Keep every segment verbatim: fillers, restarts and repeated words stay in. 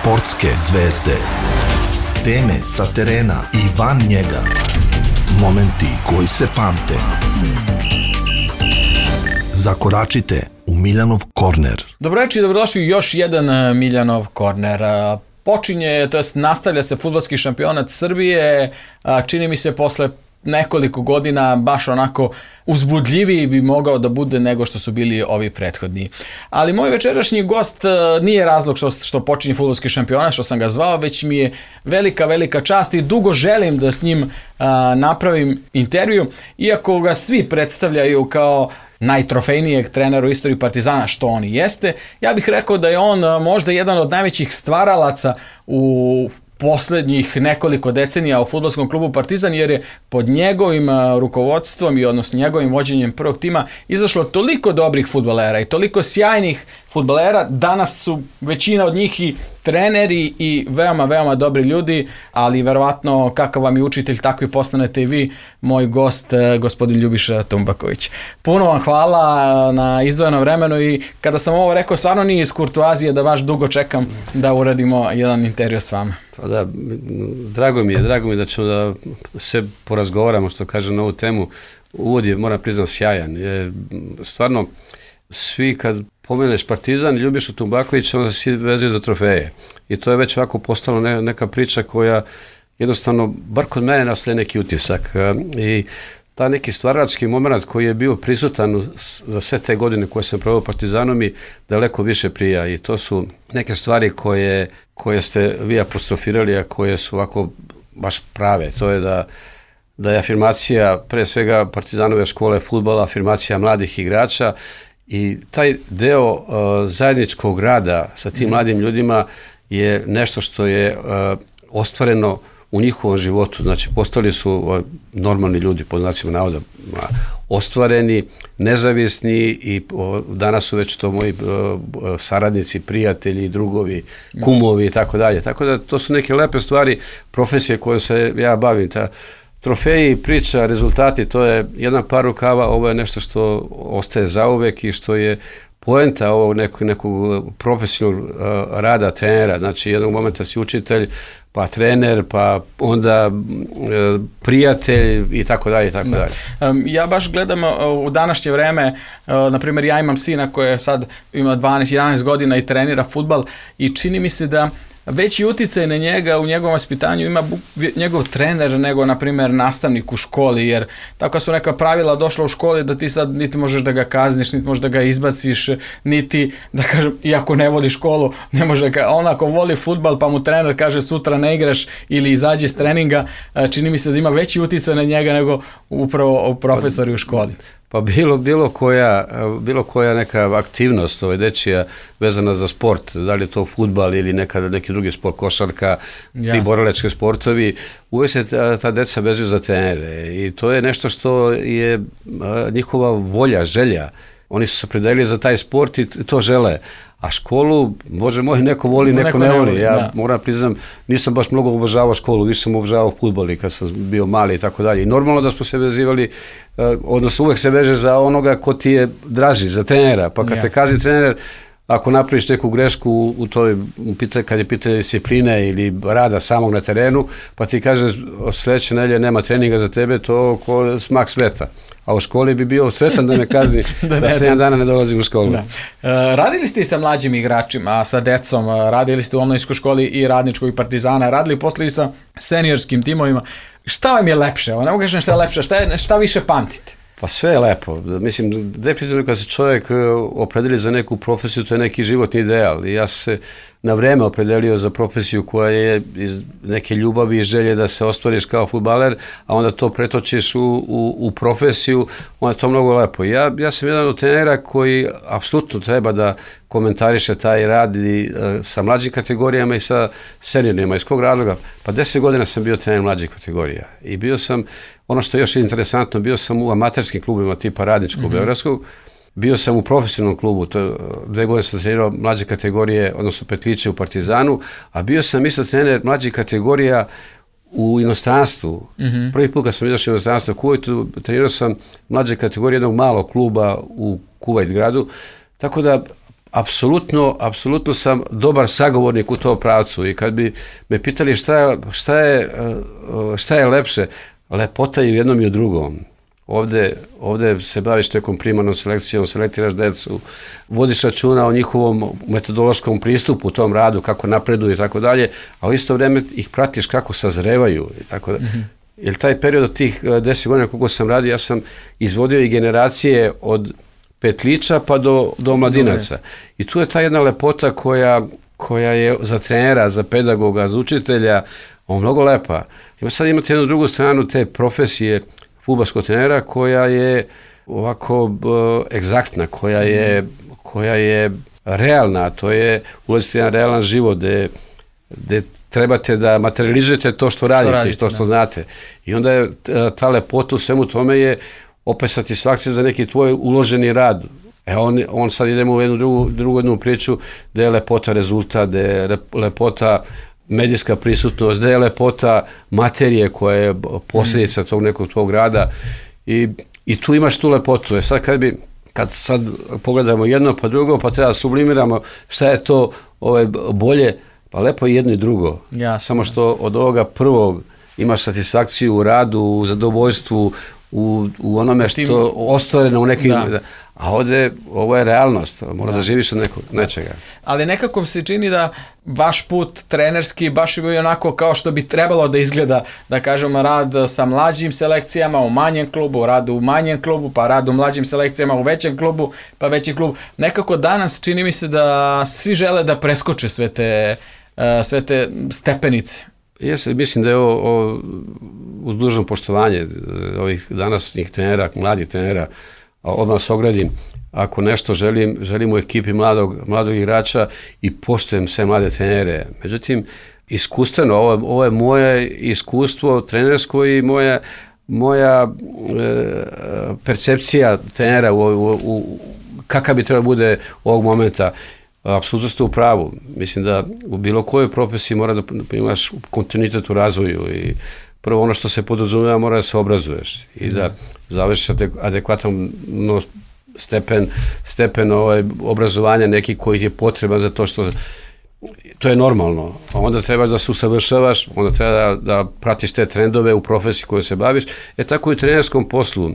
Sportske zvezde. Teme sa terena i van njega. Momenti koji se pamte. Zakoračite u Miljanov korner. Dobro večer i dobrodošli u još jedan Miljanov korner. Počinje, to jest nastavlja se fudbalski šampionat Srbije. Čini mi se posle nekoliko godina baš onako uzbudljiviji bi mogao da bude nego što su bili ovi prethodni. Ali moj večerašnji gost nije razlog što, što počinje fudbalski šampionat, što sam ga zvao, već mi je velika, velika čast i dugo želim da s njim a, napravim intervju, iako ga svi predstavljaju kao najtrofejnijeg trenera u istoriji Partizana, što on i jeste. Ja bih rekao da je on možda jedan od najvećih stvaralaca u poslednjih nekoliko decenija u fudbalskom klubu Partizan, jer je pod njegovim rukovodstvom i odnosno njegovim vođenjem prvog tima izašlo toliko dobrih fudbalera i toliko sjajnih fudbalera. Danas su većina od njih i treneri i veoma, veoma dobri ljudi, ali verovatno kakav vam je učitelj, takvi postanete i vi, moj gost, gospodin Ljubiša Tumbaković. Puno vam hvala na izdvojenom vremenu i kada sam ovo rekao, stvarno nije iz kurtoazije da baš dugo čekam da uradimo jedan intervju s vama. Pa da, drago mi je, drago mi je da ćemo da se porazgovaramo, što kažem, na ovu temu. Uvod je, moram priznati, sjajan. Jer, stvarno, svi kad pomeneš Partizan, Ljubiša Tumbakovića, onda se svi vezuju za trofeje. I to je već ovako postalo ne, neka priča koja jednostavno, bar kod mene, nastaje neki utisak. I ta neki stvarački moment koji je bio prisutan za sve te godine koje sam proveo Partizanom mi daleko više prija. I to su neke stvari koje, koje ste vi apostrofirali, a koje su ovako baš prave. To je da da je afirmacija pre svega Partizanove škole fudbala, afirmacija mladih igrača i taj deo uh, zajedničkog rada sa tim mladim ljudima je nešto što je uh, ostvareno u njihovom životu. Znači, postali su uh, normalni ljudi, po znacima navoda, uh, ostvareni, nezavisni i uh, danas su već to moji uh, saradnici, prijatelji, drugovi, kumovi i tako dalje. Tako da to su neke lepe stvari, profesije koje se ja bavim. Ta trofeji, priča, rezultati, to je jedan par rukava, ovo je nešto što ostaje zauvek i što je poenta ovog nekog, nekog profesionalnog uh, rada trenera. Znači, jednog momenta si učitelj, pa trener, pa onda uh, prijatelj i tako dalje i tako dalje. Um, ja baš gledam uh, u današnje vreme, uh, na primjer, ja imam sina koji sad ima dvanaest jedanaest godina i trenira fudbal i čini mi se da veći uticaj na njega u njegovom vaspitanju ima njegov trener nego, na primjer, nastavnik u školi, jer tako su neka pravila došla u školi da ti sad niti možeš da ga kazniš, niti možeš da ga izbaciš, niti, da kažem, iako ne voli školu, ne može ga, on ako voli fudbal pa mu trener kaže sutra ne igraš ili izađi s treninga, čini mi se da ima veći uticaj na njega nego upravo profesori u školi. Pa bilo, bilo, koja, bilo koja neka aktivnost ovaj, dečija vezana za sport, da li je to fudbal ili neka, neki drugi sport, košarka, Jasne. Ti borilački sportovi, uvijek se ta, ta deca vezuju za trenere i to je nešto što je a, njihova volja, želja. Oni su se predelili za taj sport i to žele. A školu, Bože moj, neko voli, neko, neko ne voli. voli. Ja da. moram priznam, nisam baš mnogo obožavao školu, više sam obožavao fudbal i kad sam bio mali i tako dalje. I normalno da smo se vezivali, odnosno uvek se veže za onoga ko ti je draži, za trenera. Pa kad ja. te kazi trener, ako napraviš neku grešku u, u toj, kad je pitanje discipline ili rada samog na terenu, pa ti kaže sledeće nedelje nema treninga za tebe, to ko smak sveta. A u školi bi bio srećan da me kazni da, da sedam dana ne dolazim u školu. Da. E, radili ste i sa mlađim igračima, sa decom, radili ste u omladinskoj školi i Radničkog i Partizana, radili posle i sa seniorskim timovima. Šta vam je lepše? Ne mogu kažem šta je lepše, šta, je, šta više pamtite? Pa sve je lepo. Mislim, definitivno kad se čovjek opredeli za neku profesiju, to je neki životni ideal. I ja se na vreme opredelio za profesiju koja je iz neke ljubavi i želje da se ostvariš kao fudbaler, a onda to pretočiš u, u, u profesiju, onda je to mnogo lepo. Ja, ja sam jedan od trenera koji apsolutno treba da komentariše taj rad i, uh, sa mlađim kategorijama i sa seniorima. Iz kog razloga? Pa deset godina sam bio trener mlađih kategorija i bio sam, ono što je još interesantno, bio sam u amaterskim klubima tipa Radničkog, mm-hmm. Beogradskog, bio sam u profesionalnom klubu, to dve godine sam trenirao mlađe kategorije, odnosno petliće u Partizanu, a bio sam isto trener mlađih kategorija u inostranstvu. Mm-hmm. Prvi put kad sam izašao u inostranstvo u Kuvajtu, trenirao sam mlađe kategorije jednog malog kluba u Kuvajt gradu, tako da apsolutno, apsolutno sam dobar sagovornik u tom pravcu i kad bi me pitali šta je, šta je, šta je lepše, lepota je u jednom i u drugom. Ovde, ovde se baviš nekom primarnom selekcijom, selektiraš decu, vodiš računa o njihovom metodološkom pristupu u tom radu, kako napreduju i tako dalje, a u isto vreme ih pratiš kako sazrevaju i tako dalje. Mm-hmm. Jer taj period od tih deset godina koliko sam radio, ja sam izvodio i generacije od petlića pa do, do mladinaca. I tu je ta jedna lepota koja, koja je za trenera, za pedagoga, za učitelja, on mnogo lepa. I sad imate jednu drugu stranu te profesije fudbalskog trenera koja je ovako uh, egzaktna, koja je, koja je realna, to je ulazite jedan realan život gde, gde trebate da materializujete to što radite, što radite, to što da. znate. I onda je ta lepota u svemu tome je opet satisfakcija za neki tvoj uloženi rad. E on, on sad idemo u jednu drugu, drugu jednu priču gde je lepota rezultat, gde je lepota medijska prisutnost, gde je lepota materije koja je posljedica tog nekog tvog rada i, i tu imaš tu lepotu. E sad kad bi, kad sad pogledamo jedno pa drugo, pa treba sublimiramo šta je to ovaj, bolje, pa lepo je jedno i drugo. Jasno. Samo što od ovoga prvog imaš satisfakciju u radu, u zadovoljstvu, u, u onome što je ostvareno u nekim... Da. A ovde, ovo je realnost, mora da, da živiš od nekog, nečega. Ali nekako se čini da vaš put trenerski baš je bio onako kao što bi trebalo da izgleda, da kažemo, rad sa mlađim selekcijama u manjem klubu, rad u manjem klubu, pa rad u mlađim selekcijama u većem klubu, pa veći klub. Nekako danas čini mi se da svi žele da preskoče sve te, sve te stepenice. Jes, mislim da je ovo, ovo uz dužno poštovanje ovih danasnih trenera, mladih trenera, odmah se ogradim, ako nešto želim, želim u ekipi mladog, mladog igrača i poštujem sve mlade trenere. Međutim, iskustveno, ovo, ovo je moje iskustvo trenersko i moja, moja e, percepcija trenera u, u, u, kakav bi trebalo bude ovog momenta. Apsolutno ste u pravu. Mislim da u bilo kojoj profesiji mora da imaš kontinuitet u razvoju i prvo ono što se podrazumeva mora da se obrazuješ i da završiš adekvatan no, stepen, stepen ovaj, obrazovanja neki koji je potreban za to što to je normalno. A onda trebaš da se usavršavaš, onda treba da, da pratiš te trendove u profesiji kojoj se baviš. E tako i u trenerskom poslu.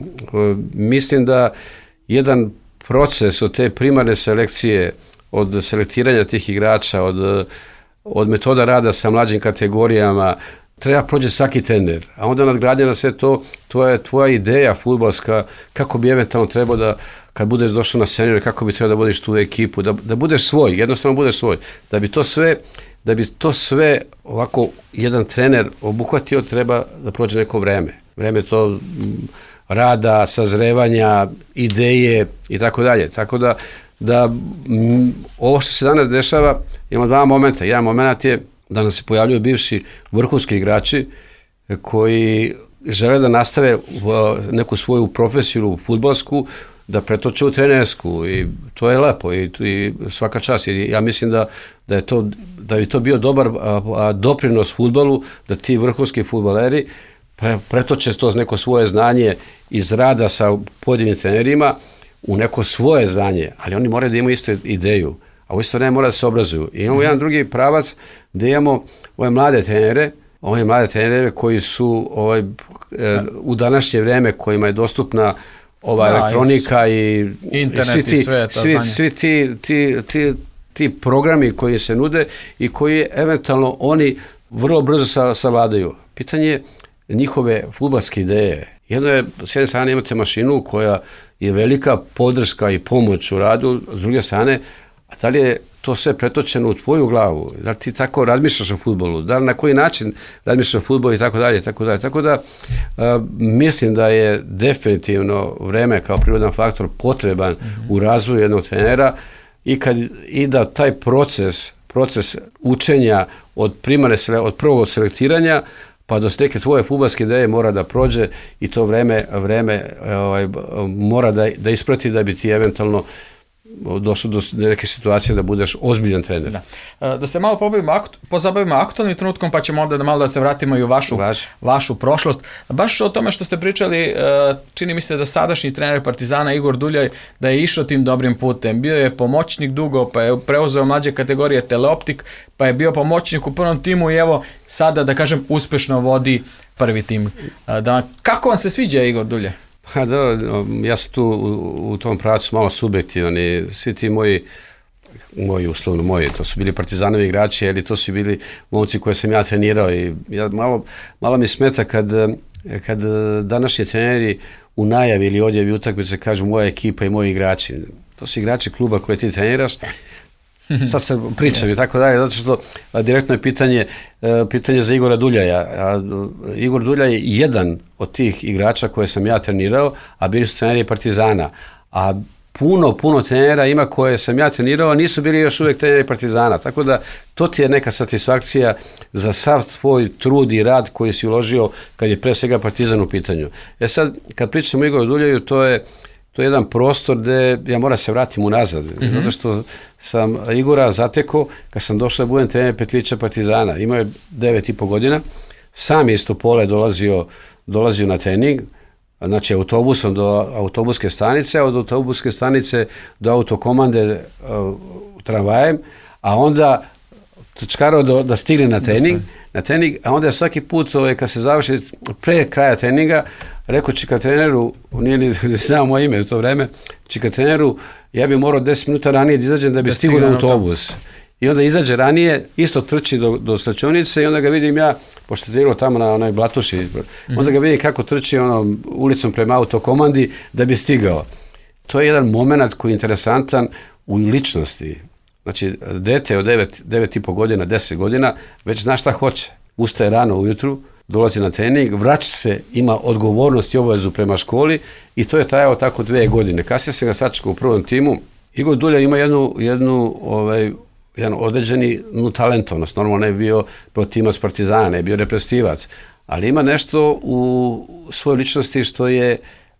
Mislim da jedan proces od te primarne selekcije, od selektiranja tih igrača, od, od metoda rada sa mlađim kategorijama, treba prođe svaki trener, a onda nadgradnja na sve to, to je tvoja ideja fudbalska, kako bi eventualno trebao da, kad budeš došao na senior, kako bi trebao da vodiš tu ekipu, da, da budeš svoj, jednostavno budeš svoj. Da bi to sve, da bi to sve ovako jedan trener obuhvatio, treba da prođe neko vreme. Vreme to rada, sazrevanja, ideje i tako dalje. Tako da, da m, ovo što se danas dešava, ima dva momenta. Jedan moment je da nam se pojavljuju bivši vrhunski igrači koji žele da nastave neku svoju profesiju fudbalsku, da pretoče u trenersku i to je lepo i, i svaka čast. I ja mislim da, da, je to, da bi to bio dobar a, a, doprinos fudbalu, da ti vrhunski fudbaleri pre, pretoče to neko svoje znanje iz rada sa pojedinim trenerima u neko svoje znanje, ali oni moraju da imaju istu ideju. A u isto vreme mora da se obrazuju. I imamo mm-hmm. jedan drugi pravac gde imamo ove mlade trenere, ove mlade trenere koji su ovaj, e, u današnje vreme kojima je dostupna ova da, elektronika i, internet i svi, ti, i sve, svi, svi ti, ti, ti, ti programi koji se nude i koji eventualno oni vrlo brzo savladaju. Pitanje je njihove fudbalske ideje. Jedno je, s jedne strane imate mašinu koja je velika podrška i pomoć u radu, s druge strane, a da li je to sve pretočeno u tvoju glavu? Da li ti tako razmišljaš o fudbalu? Da li na koji način razmišljaš o fudbalu i tako dalje, tako dalje. Tako da a, mislim da je definitivno vreme kao prirodan faktor potreban mm-hmm. u razvoju jednog trenera i, kad, i da taj proces, proces učenja od primarne, od prvog selektiranja pa do neke tvoje fudbalske ideje mora da prođe i to vreme, vreme ovaj, mora da, da isprati da bi ti eventualno došlo do neke situacije da budeš ozbiljan trener. Da, da se malo pobavimo, pozabavimo aktualnim trenutkom, pa ćemo onda da malo da se vratimo i u vašu, vašu prošlost. Baš o tome što ste pričali, čini mi se da sadašnji trener Partizana Igor Duljaj da je išao tim dobrim putem. Bio je pomoćnik dugo, pa je preuzeo mlađe kategorije Teleoptik, pa je bio pomoćnik u prvom timu i evo sada, da kažem, uspešno vodi prvi tim. Da, kako vam se sviđa Igor Duljaj? Pa da, ja sam tu u, u tom pravcu malo subjektivan i svi ti moji, moji uslovno moji, to su bili Partizanovi igrači, ali to su bili momci koje sam ja trenirao i ja malo, malo mi smeta kad, kad današnji treneri u najavi ili odjavi utakmice kažu moja ekipa i moji igrači. To su igrači kluba koje ti treniraš. Sad se pričam i tako dalje, zato što a, direktno je pitanje, a, pitanje za Igora Duljaja. A, Igor Duljaj je jedan od tih igrača koje sam ja trenirao, a bili su treneri Partizana. A puno, puno trenera ima koje sam ja trenirao, a nisu bili još uvijek treneri Partizana. Tako da to ti je neka satisfakcija za sav tvoj trud i rad koji si uložio kad je pre svega Partizan u pitanju. E sad, kad pričamo o Igoru Duljaju, to je To je jedan prostor gde ja moram se vratim unazad, mm-hmm. zato što sam Igora zatekao kad sam došao da budem trener Petlića Partizana. Imao je devet i po godina, sam je iz Topole dolazio, dolazio na trening, znači autobusom do autobuske stanice, a od autobuske stanice do autokomande uh, tramvajem, a onda čkarao do, da stigne na trening, na trening, a onda svaki put ovaj, kad se završi pre kraja treninga, rekao čika treneru, nije ni znao moje ime u to vreme, čika treneru, ja bi morao deset minuta ranije da izađem da bi da stigao na autobus. I onda izađe ranije, isto trči do, do slačionice i onda ga vidim ja, pošto se dirilo tamo na onoj Blatuši, mm-hmm. onda ga vidim kako trči ono, ulicom prema autokomandi da bi stigao. To je jedan moment koji je interesantan u ličnosti. Znači, dete od devet i po godina, deset godina, već zna šta hoće. Ustaje rano ujutru, dolazi na trening, vraća se, ima odgovornost i obavezu prema školi i to je trajalo tako dve godine. Kasnije se ga sačekao u prvom timu. Igor Duljaj ima jednu, jednu ovaj, jedan određeni no, talentovnost. Normalno ne je bio protimac Partizana, ne je bio reprezentativac, ali ima nešto u svojoj ličnosti što je,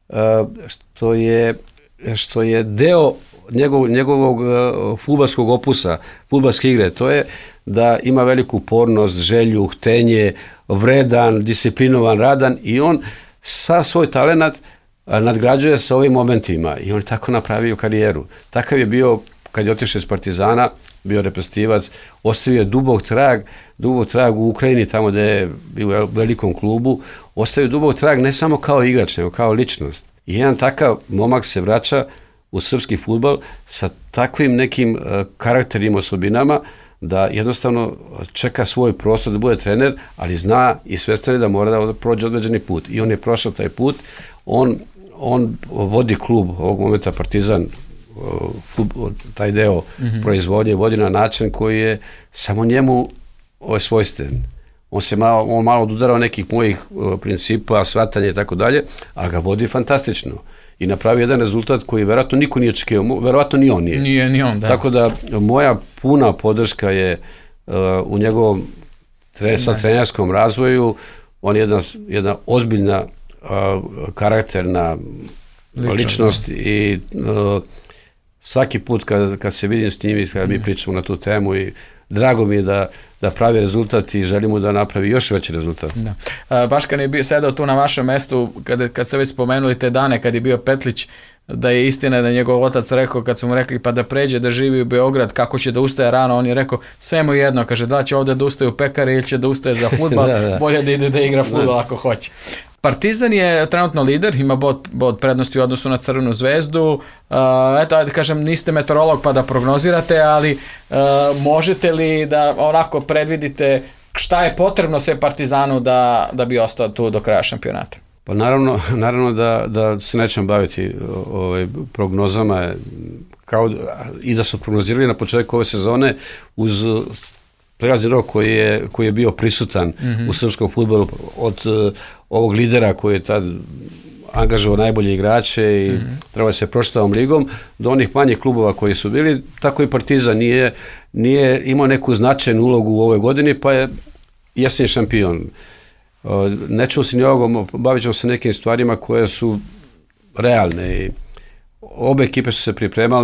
što je, što je deo Njegov, njegovog uh, fudbalskog opusa, fudbalske igre, to je da ima veliku upornost, želju, htenje, vredan, disciplinovan, radan i on sa svoj talenat uh, nadgrađuje sa ovim momentima i on je tako napravio karijeru. Takav je bio kad je otišao iz Partizana, bio reprezentativac, ostavio je dubog trag, dubog trag u Ukrajini, tamo gde je bio u velikom klubu, ostavio dubog trag ne samo kao igrač, nego kao ličnost. I jedan takav momak se vraća u srpski fudbal sa takvim nekim uh, karakterima, osobinama da jednostavno čeka svoj prostor da bude trener, ali zna i svestan je da mora da prođe određeni put. I on je prošao taj put, on, on vodi klub ovog momenta Partizan, uh, klub, taj deo mm-hmm. proizvodnje vodi na način koji je samo njemu ovaj, svojstven. On se malo, on malo odudarao nekih mojih uh, principa, shvatanja i tako dalje, ali ga vodi fantastično. I napravi jedan rezultat koji verovatno niko nije očekivao, verovatno ni on nije. Nije ni on, da. Tako da moja puna podrška je uh, u njegovom tre, sa trenerskom razvoju, on je jedna, jedna ozbiljna uh, karakterna ličnost, ličnost i uh, svaki put kad, kad se vidim s njim i kad mi pričamo na tu temu i drago mi je da, da pravi rezultat i želimo da napravi još veći rezultat. Da. A, baš kad je bio sedao tu na vašem mestu, kad, kad ste već spomenuli te dane kad je bio Petlić, da je istina da njegov otac rekao, kad su mu rekli pa da pređe da živi u Beograd, kako će da ustaje rano, on je rekao sve mu jedno, kaže da će ovde da ustaje u pekari ili će da ustaje za fudbal, da, da. Bolje da ide da igra fudbal ako hoće. Partizan je trenutno lider, ima bod, bod prednosti u odnosu na Crvenu zvezdu. Uh, eto, ajde kažem, niste meteorolog pa da prognozirate, ali uh, možete li da onako predvidite šta je potrebno sve Partizanu da, da bi ostao tu do kraja šampionata? Pa naravno, naravno da, da se nećemo baviti ovaj, prognozama kao, i da su prognozirali na početku ove sezone uz prelazni rok koji je, koji je bio prisutan mm-hmm. u srpskom fudbalu od uh, ovog lidera koji je tad angažovao najbolje igrače i mm-hmm. treba se prošli ovom ligom, do onih manjih klubova koji su bili, tako i Partizan nije, nije imao neku značajnu ulogu u ovoj godini, pa je jesni šampion. Uh, nećemo se ni ovog, bavit ćemo se nekim stvarima koje su realne i obe ekipe su se pripremale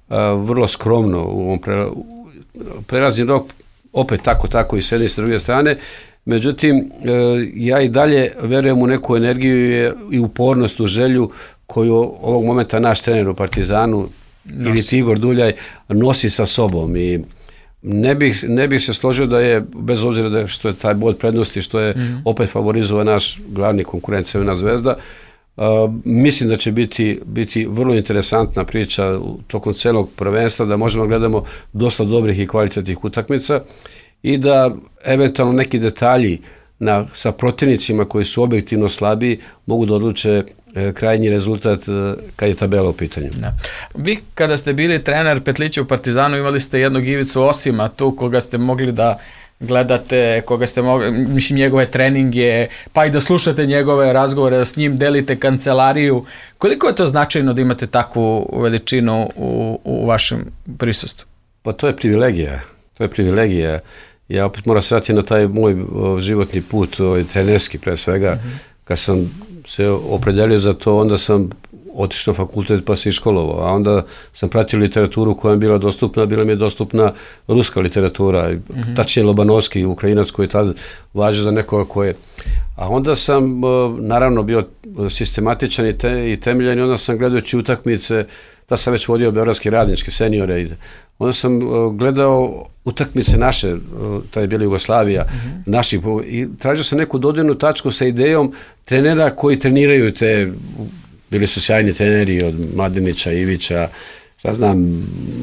vrlo skromno u ovom pre, prelazni rok, opet tako, tako i s jedne i s druge strane. Međutim, ja i dalje verujem u neku energiju i upornost, u želju koju ovog momenta naš trener u Partizanu nosi. Ili Igor Duljaj nosi sa sobom i ne bih, ne bih se složio da je, bez obzira da je, što je taj bod prednosti, što je mm-hmm. opet favorizovao naš glavni konkurent Crvena Zvezda, uh, mislim da će biti, biti vrlo interesantna priča tokom celog prvenstva, da možemo gledamo dosta dobrih i kvalitetnih utakmica i da eventualno neki detalji na, sa protivnicima koji su objektivno slabiji mogu da odluče e, krajnji rezultat e, kad je tabela u pitanju. Da. Vi kada ste bili trener Petlića u Partizanu imali ste jednog Ivicu Osima tu koga ste mogli da gledate, koga ste mogli, mislim njegove treninge, pa i da slušate njegove razgovore, da s njim delite kancelariju. Koliko je to značajno da imate takvu veličinu u, u vašem prisustvu? Pa to je privilegija. To je privilegija. Ja opet moram se vratiti na taj moj o, životni put, o, trenerski pre svega. Mm-hmm. Kad sam se opredelio za to, onda sam otišao na fakultet pa se iškolovao, a onda sam pratio literaturu koja je bila dostupna, bila mi je dostupna ruska literatura, mm-hmm. tačnije Lobanovski, Ukrajinac koji tad važi za nekoga koje. A onda sam o, naravno bio sistematičan i, te, i temeljan i onda sam gledajući utakmice, da sam već vodio beogradske radničke seniore i onda sam uh, gledao utakmice naše, uh, tada je bila Jugoslavija, mm-hmm. naših, i tražio sam neku dodirnu tačku sa idejom trenera koji treniraju te, bili su sjajni treneri od Mladenića, Ivića, šta znam,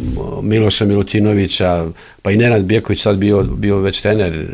Miloša Milutinovića, pa i Nenad Bjeković sad bio, bio već trener,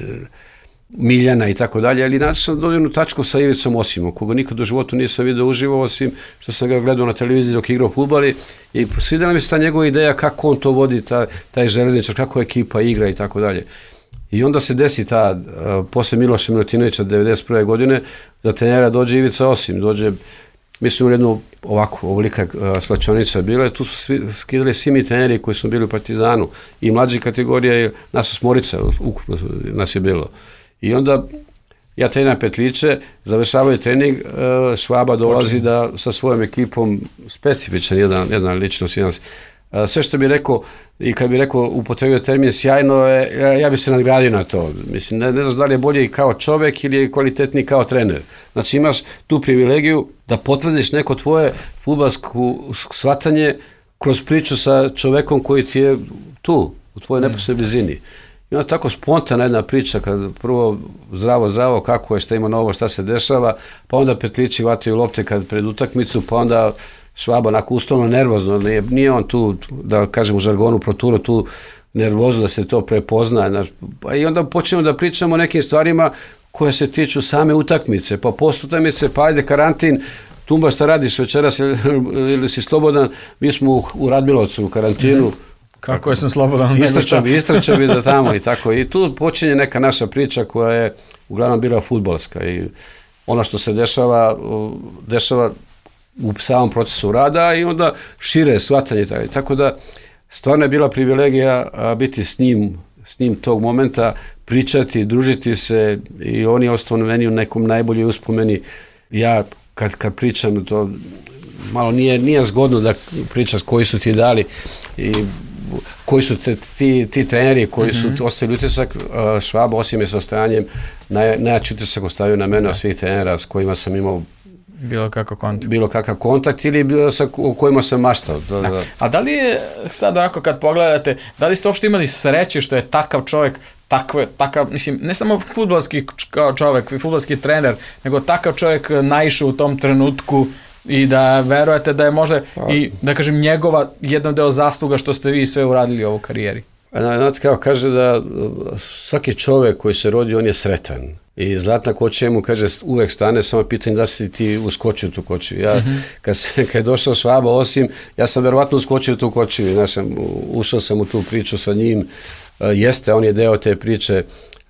Miljana i tako dalje, ali naći sam dodirnu tačku sa Ivicom Osimom, koga nikad u životu nisam vidio uživo, osim što sam ga gledao na televiziji dok igrao fudbal i svidjela mi se ta njegova ideja kako on to vodi, ta, taj železničar, kako ekipa igra i tako dalje. I onda se desi ta, uh, posle Miloša Milutinovića devedeset prve godine, da trenera dođe Ivica Osim, dođe, mislim, jednu ovako, ovolika uh, slačionica bila, tu su svi, skidali svi mi treneri koji su bili u Partizanu, i mlađi kategorija, i nas osmorica, ukupno nas je bilo. I onda ja treniram Petliće, završavaju trening, uh, Švaba dolazi da sa svojom ekipom, specifičan jedan, jedan ličnost, jedan, uh, sve što bi rekao, i kad bi rekao, upotrebio termin sjajno, je, ja, ja bi se nadgradio na to. Mislim, ne, ne znaš da li je bolje kao čovek ili je kvalitetniji kao trener. Znači imaš tu privilegiju da potvrdiš neko tvoje fudbalsko shvatanje kroz priču sa čovekom koji ti je tu, u tvojoj neposrednoj blizini. I onda tako spontana jedna priča, kad prvo zdravo, zdravo, kako je, šta ima novo, šta se dešava, pa onda Petlići vataju lopte kad pred utakmicu, pa onda Švaba onako uslovno nervozno, nije, nije on tu, da kažem u žargonu, proturo tu nervozu da se to prepozna. Znaš, pa i onda počnemo da pričamo o nekim stvarima koje se tiču same utakmice, pa post utakmice, pa ajde karantin, Tumba, šta radiš večeras ili, ili si slobodan, mi smo u, u Radmilovcu u karantinu, mm-hmm. Kako je sam slobodan? Istračao bi, istračao bi da tamo i tako. I tu počinje neka naša priča koja je uglavnom bila fudbalska i ono što se dešava, dešava u samom procesu rada i onda šire shvatanje. Tako da stvarno je bila privilegija biti s njim, s njim tog momenta, pričati, družiti se i on je ostao meni u nekom najboljoj uspomeni. Ja kad, kad pričam to malo nije, nije zgodno da pričaš koji su ti dali i koji su te, ti, ti treneri koji su mm-hmm. ostavili utisak. Švaba Osim je sa ostajanjem naj, najjači utisak ostavio na mene od svih trenera s kojima sam imao bilo kakav kontakt. Bilo kakav kontakt ili bilo sa o kojima sam maštao. Da, da. A da li je sad onako kad pogledate, da li ste uopšte imali sreće što je takav čovjek, takve, takav, mislim, ne samo fudbalski čovjek, fudbalski trener, nego takav čovjek naišao u tom trenutku i da verujete da je možda pa. I da kažem njegova jedan deo zasluga što ste vi sve uradili u ovoj karijeri? Znate kao kaže da svaki čovjek koji se rodi on je sretan i Zlatna kočija mu kaže uvek stane, samo pitanje da si ti uskočio tu kočiju. Ja mm-hmm. kad, se, kad je došao Švaba Osim, ja sam verovatno uskočio tu kočiju, znaš, ušao sam u tu priču sa njim, jeste, on je deo te priče,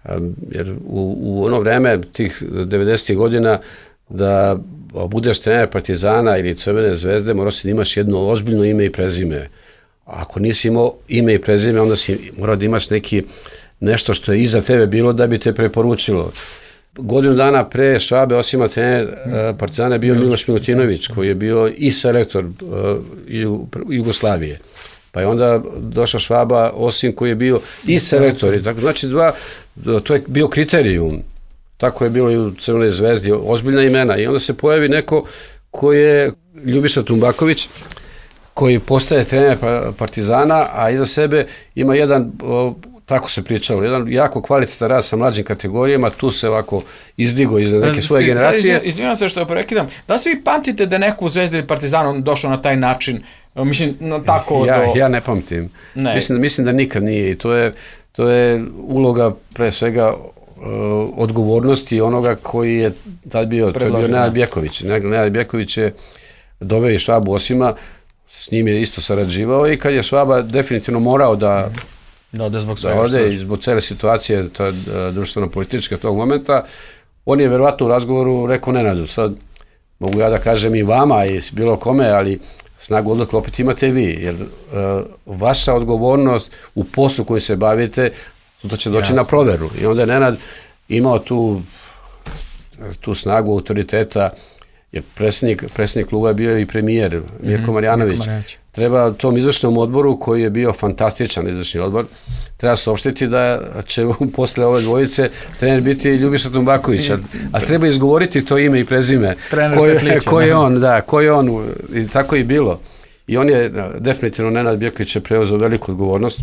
jer u, u ono vreme tih devedesetih godina da budeš trener Partizana ili Crvene Zvezde, morao si da imaš jedno ozbiljno ime i prezime. Ako nisi imao ime i prezime, onda si morao da imaš neki, nešto što je iza tebe bilo da bi te preporučilo. Godinu dana pre Švabe Osima trener uh, Partizana je bio Miloš Milutinović, koji je bio i selektor uh, Jugoslavije. Pa je onda došao Švaba, Osim koji je bio i selektor. I tako, znači, dva, to je bio kriterijum. Tako je bilo i u Crvenoj zvezdi, ozbiljna imena. I onda se pojavi neko koji je Ljubiša Tumbaković, koji postaje trener Partizana, a iza sebe ima jedan, tako se pričalo, jedan jako kvalitetan rad sa mlađim kategorijama, tu se ovako izdigo iz neke svoje generacije. Izvinjam se što prekidam, da li svi pamtite da neko u Zvezdi ili Partizanu došao na taj način, mislim, na tako ja, do... Ja ne pamtim. Ne. Mislim, mislim da nikad nije i to je, to je uloga pre svega uh, odgovornosti onoga koji je tad bio, to je bio Nenad Bjeković. Nenad Bjeković je doveo i Švabu Osima, s njim je isto sarađivao i kad je Švaba definitivno morao da da ode zbog da ode i zbog cele situacije, to je društveno-političke tog momenta, on je verovatno u razgovoru rekao Nenadu, sad mogu ja da kažem i vama i bilo kome, ali snagu odluke opet imate vi, jer uh, vaša odgovornost u poslu koji se bavite, to će doći Jasne. na proveru. I onda je Nenad imao tu, tu snagu autoriteta, jer predsjednik, predsjednik kluba je bio i premijer, Mirko Marjanović. Mm-hmm. Treba tom izvršnom odboru, koji je bio fantastičan izvršni odbor, treba saopštiti da će posle ove dvojice trener biti Ljubiša Tumbaković, a, a treba izgovoriti to ime i prezime. Ko je, ko je on, da, ko je on, i tako i bilo. I on je, definitivno, Nenad Bjeković je preuzeo veliku odgovornost,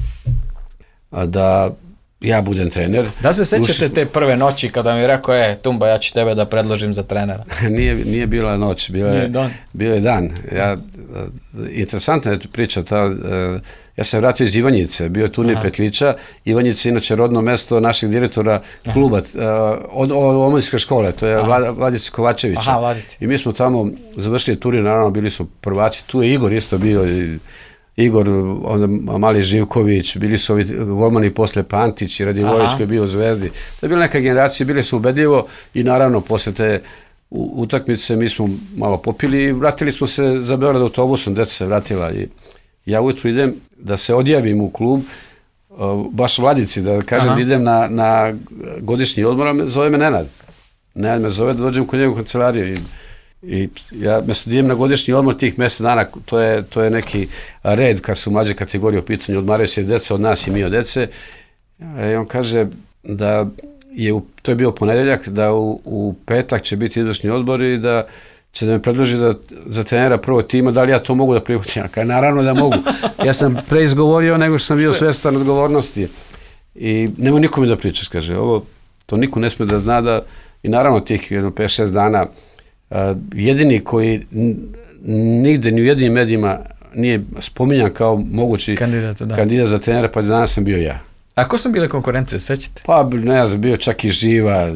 a da ja budem trener. Da se sećate te prve noći kada mi je rekao, e, Tumba, ja ću tebe da predložim za trenera? nije, nije bila noć, bila je, bio je dan. Ja, interesantna je priča, ta, ja sam vratio iz Ivanjice, bio turnir Petlića, Ivanjica je inače rodno mesto našeg direktora kluba, od, od omladinske škole, to je Aha. Vladici Kovačevića. Aha, Vladici. I mi smo tamo završili turnir, naravno bili smo prvaci, tu je Igor isto bio, i Igor, onda Mali Živković, bili su ovi golmani posle Pantić i Radivojević koji je bio u Zvezdi. To je bila neka generacija, bili su ubedljivo i naravno posle te utakmice mi smo malo popili i vratili smo se za Beograd autobusom, deca se vratila i ja ujutru idem da se odjavim u klub, baš Vladici, da kažem da idem na, na godišnji odmor, a zove me Nenad. Nenad me zove da dođem kod njegu u kancelariju i I ja mesto da idem na godišnji odmor tih mjesec dana, to je, to je neki red kad su mlađe kategorije u pitanju, odmaraju se deca od nas i mi od dece. I on kaže da je, u, to je bio ponedeljak, da u, u petak će biti izvršni odbor i da će da me predloži za, za trenera prvog tima, da li ja to mogu da prihvatim? Ja kaže, naravno da mogu. Ja sam preizgovorio nego što sam bio svestan odgovornosti. I nema nikome da pričaš, kaže, ovo, to niko ne sme da zna da, i naravno tih pet šest dana, Uh, jedini koji nigde ni u jedinim medijima nije spominjan kao mogući kandidat, da. kandidat za trenera, pa danas sam bio ja. A ko sam bile konkurencije, sećate? Pa ne znam, bio čak i Živa,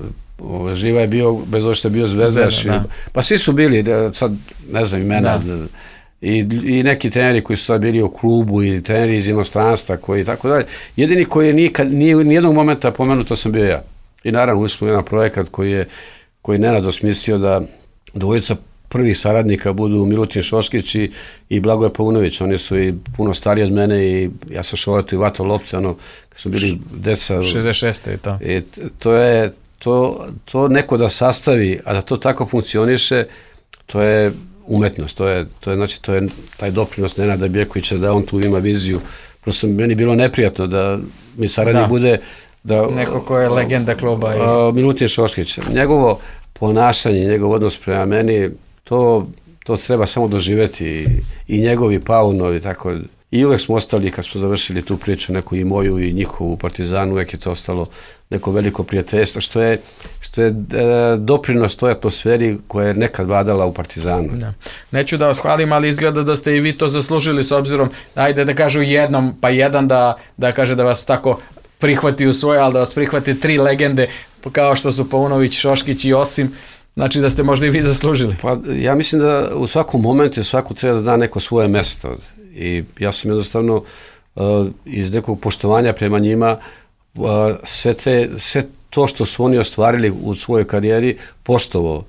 uh, Živa je bio, bez ovo što je bio Zvezdaš, da. Pa svi su bili, sad ne znam imena, da. I, i neki treneri koji su sad bili u klubu i treneri iz inostranstva koji tako dalje. Jedini koji nije, nije nijednog momenta pomenuto sam bio ja. I naravno ušli smo jedan projekat koji je koji je Nenad osmislio da dvojica prvih saradnika budu Milutin Šoškić i, i Blagoje Paunović. Oni su i puno stariji od mene i ja sam šoletu i vato lopte, ono, kad su bili deca. šezdeset šeste je to. I to je, to, to neko da sastavi, a da to tako funkcioniše, to je umetnost, to je, to je, znači, to je taj doprinos Nenada Bjekovića, da on tu ima viziju. Prosto meni bilo neprijatno da mi saradnik da. bude da, neko ko je legenda kluba. I... Milutin Šoškić. Njegovo ponašanje, njegov odnos prema meni, to, to treba samo doživeti. I, i njegovi Paunovi, tako. I uvek smo ostali, kad smo završili tu priču, neku i moju i njihovu Partizanu, uvek je to ostalo neko veliko prijateljstvo, što je, što je e, doprinos toj atmosferi koja je nekad vladala u Partizanu. Da. Neću da vas hvalim, ali izgleda da ste i vi to zaslužili s obzirom, ajde da kažu jednom, pa jedan da, da kaže da vas tako prihvati u svoje, ali da vas prihvati tri legende kao što su Paunović, Šoškić i Osim, znači da ste možda i vi zaslužili. Pa ja mislim da u svakom momentu svaku treba da da neko svoje mesto i ja sam jednostavno uh, iz nekog poštovanja prema njima uh, sve, te, sve to što su oni ostvarili u svojoj karijeri poštovao.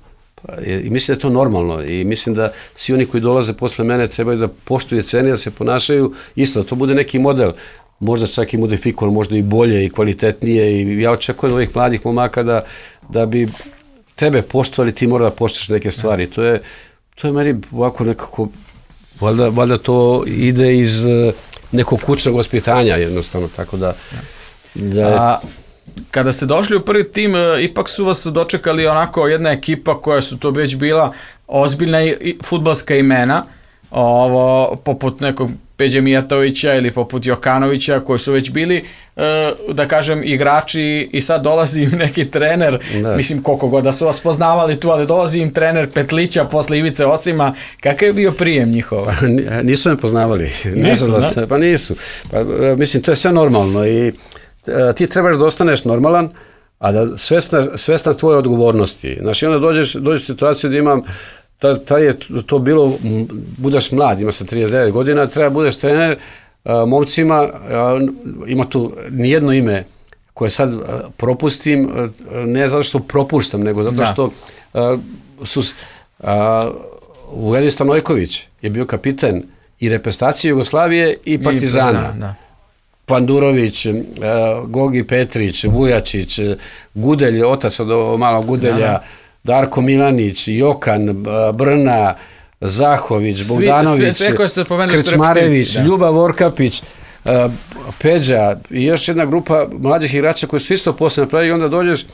I mislim da je to normalno i mislim da svi oni koji dolaze posle mene trebaju da poštuju i cene, da se ponašaju isto, da to bude neki model. Možda čak i modifikovan, možda i bolje i kvalitetnije i ja očekujem ovih mladih momaka da, da bi tebe poštovali, ti mora da poštuješ neke stvari. To je, to je meni ovako nekako valjda, valjda to ide iz nekog kućnog vaspitanja jednostavno, tako da... da... A, kada ste došli u prvi tim, ipak su vas dočekali onako jedna ekipa koja su to već bila ozbiljna i fudbalska imena, ovo, poput nekog Peđe Mijatovića ili poput Jokanovića, koji su već bili, da kažem, igrači, i sad dolazi im neki trener, da. Mislim koliko god da su vas poznavali tu, ali dolazi im trener Petlića posle Ivice Osima. Kakav je bio prijem njihova? Pa, nisu me poznavali. Nisu, da? Pa nisu. Pa, mislim, to je sve normalno i ti trebaš da ostaneš normalan, a da svestan, svestan tvoje odgovornosti. Znači, onda dođeš, dođeš u situaciju da imam, tada je to bilo, budeš mlad, ima se trideset devet godina, treba budeš trener a, momcima, a, ima tu nijedno ime koje sad a, propustim, a, ne zato što propuštam, nego zato što a, su, a, Vujadin Stanojković je bio kapiten i reprezentacije Jugoslavije i Partizana. I da. Pandurović, Gogi Petrić, Vujačić, Gudelj, otac od malog Gudelja, da. Darko Milanić, Jokan, Brna, Zahović, Bogdanović, sve, sve, sve Krčmarević, Ljubav Orkapić, Peđa i još jedna grupa mlađih igrača koji su isto posle napravili. I onda dođeš,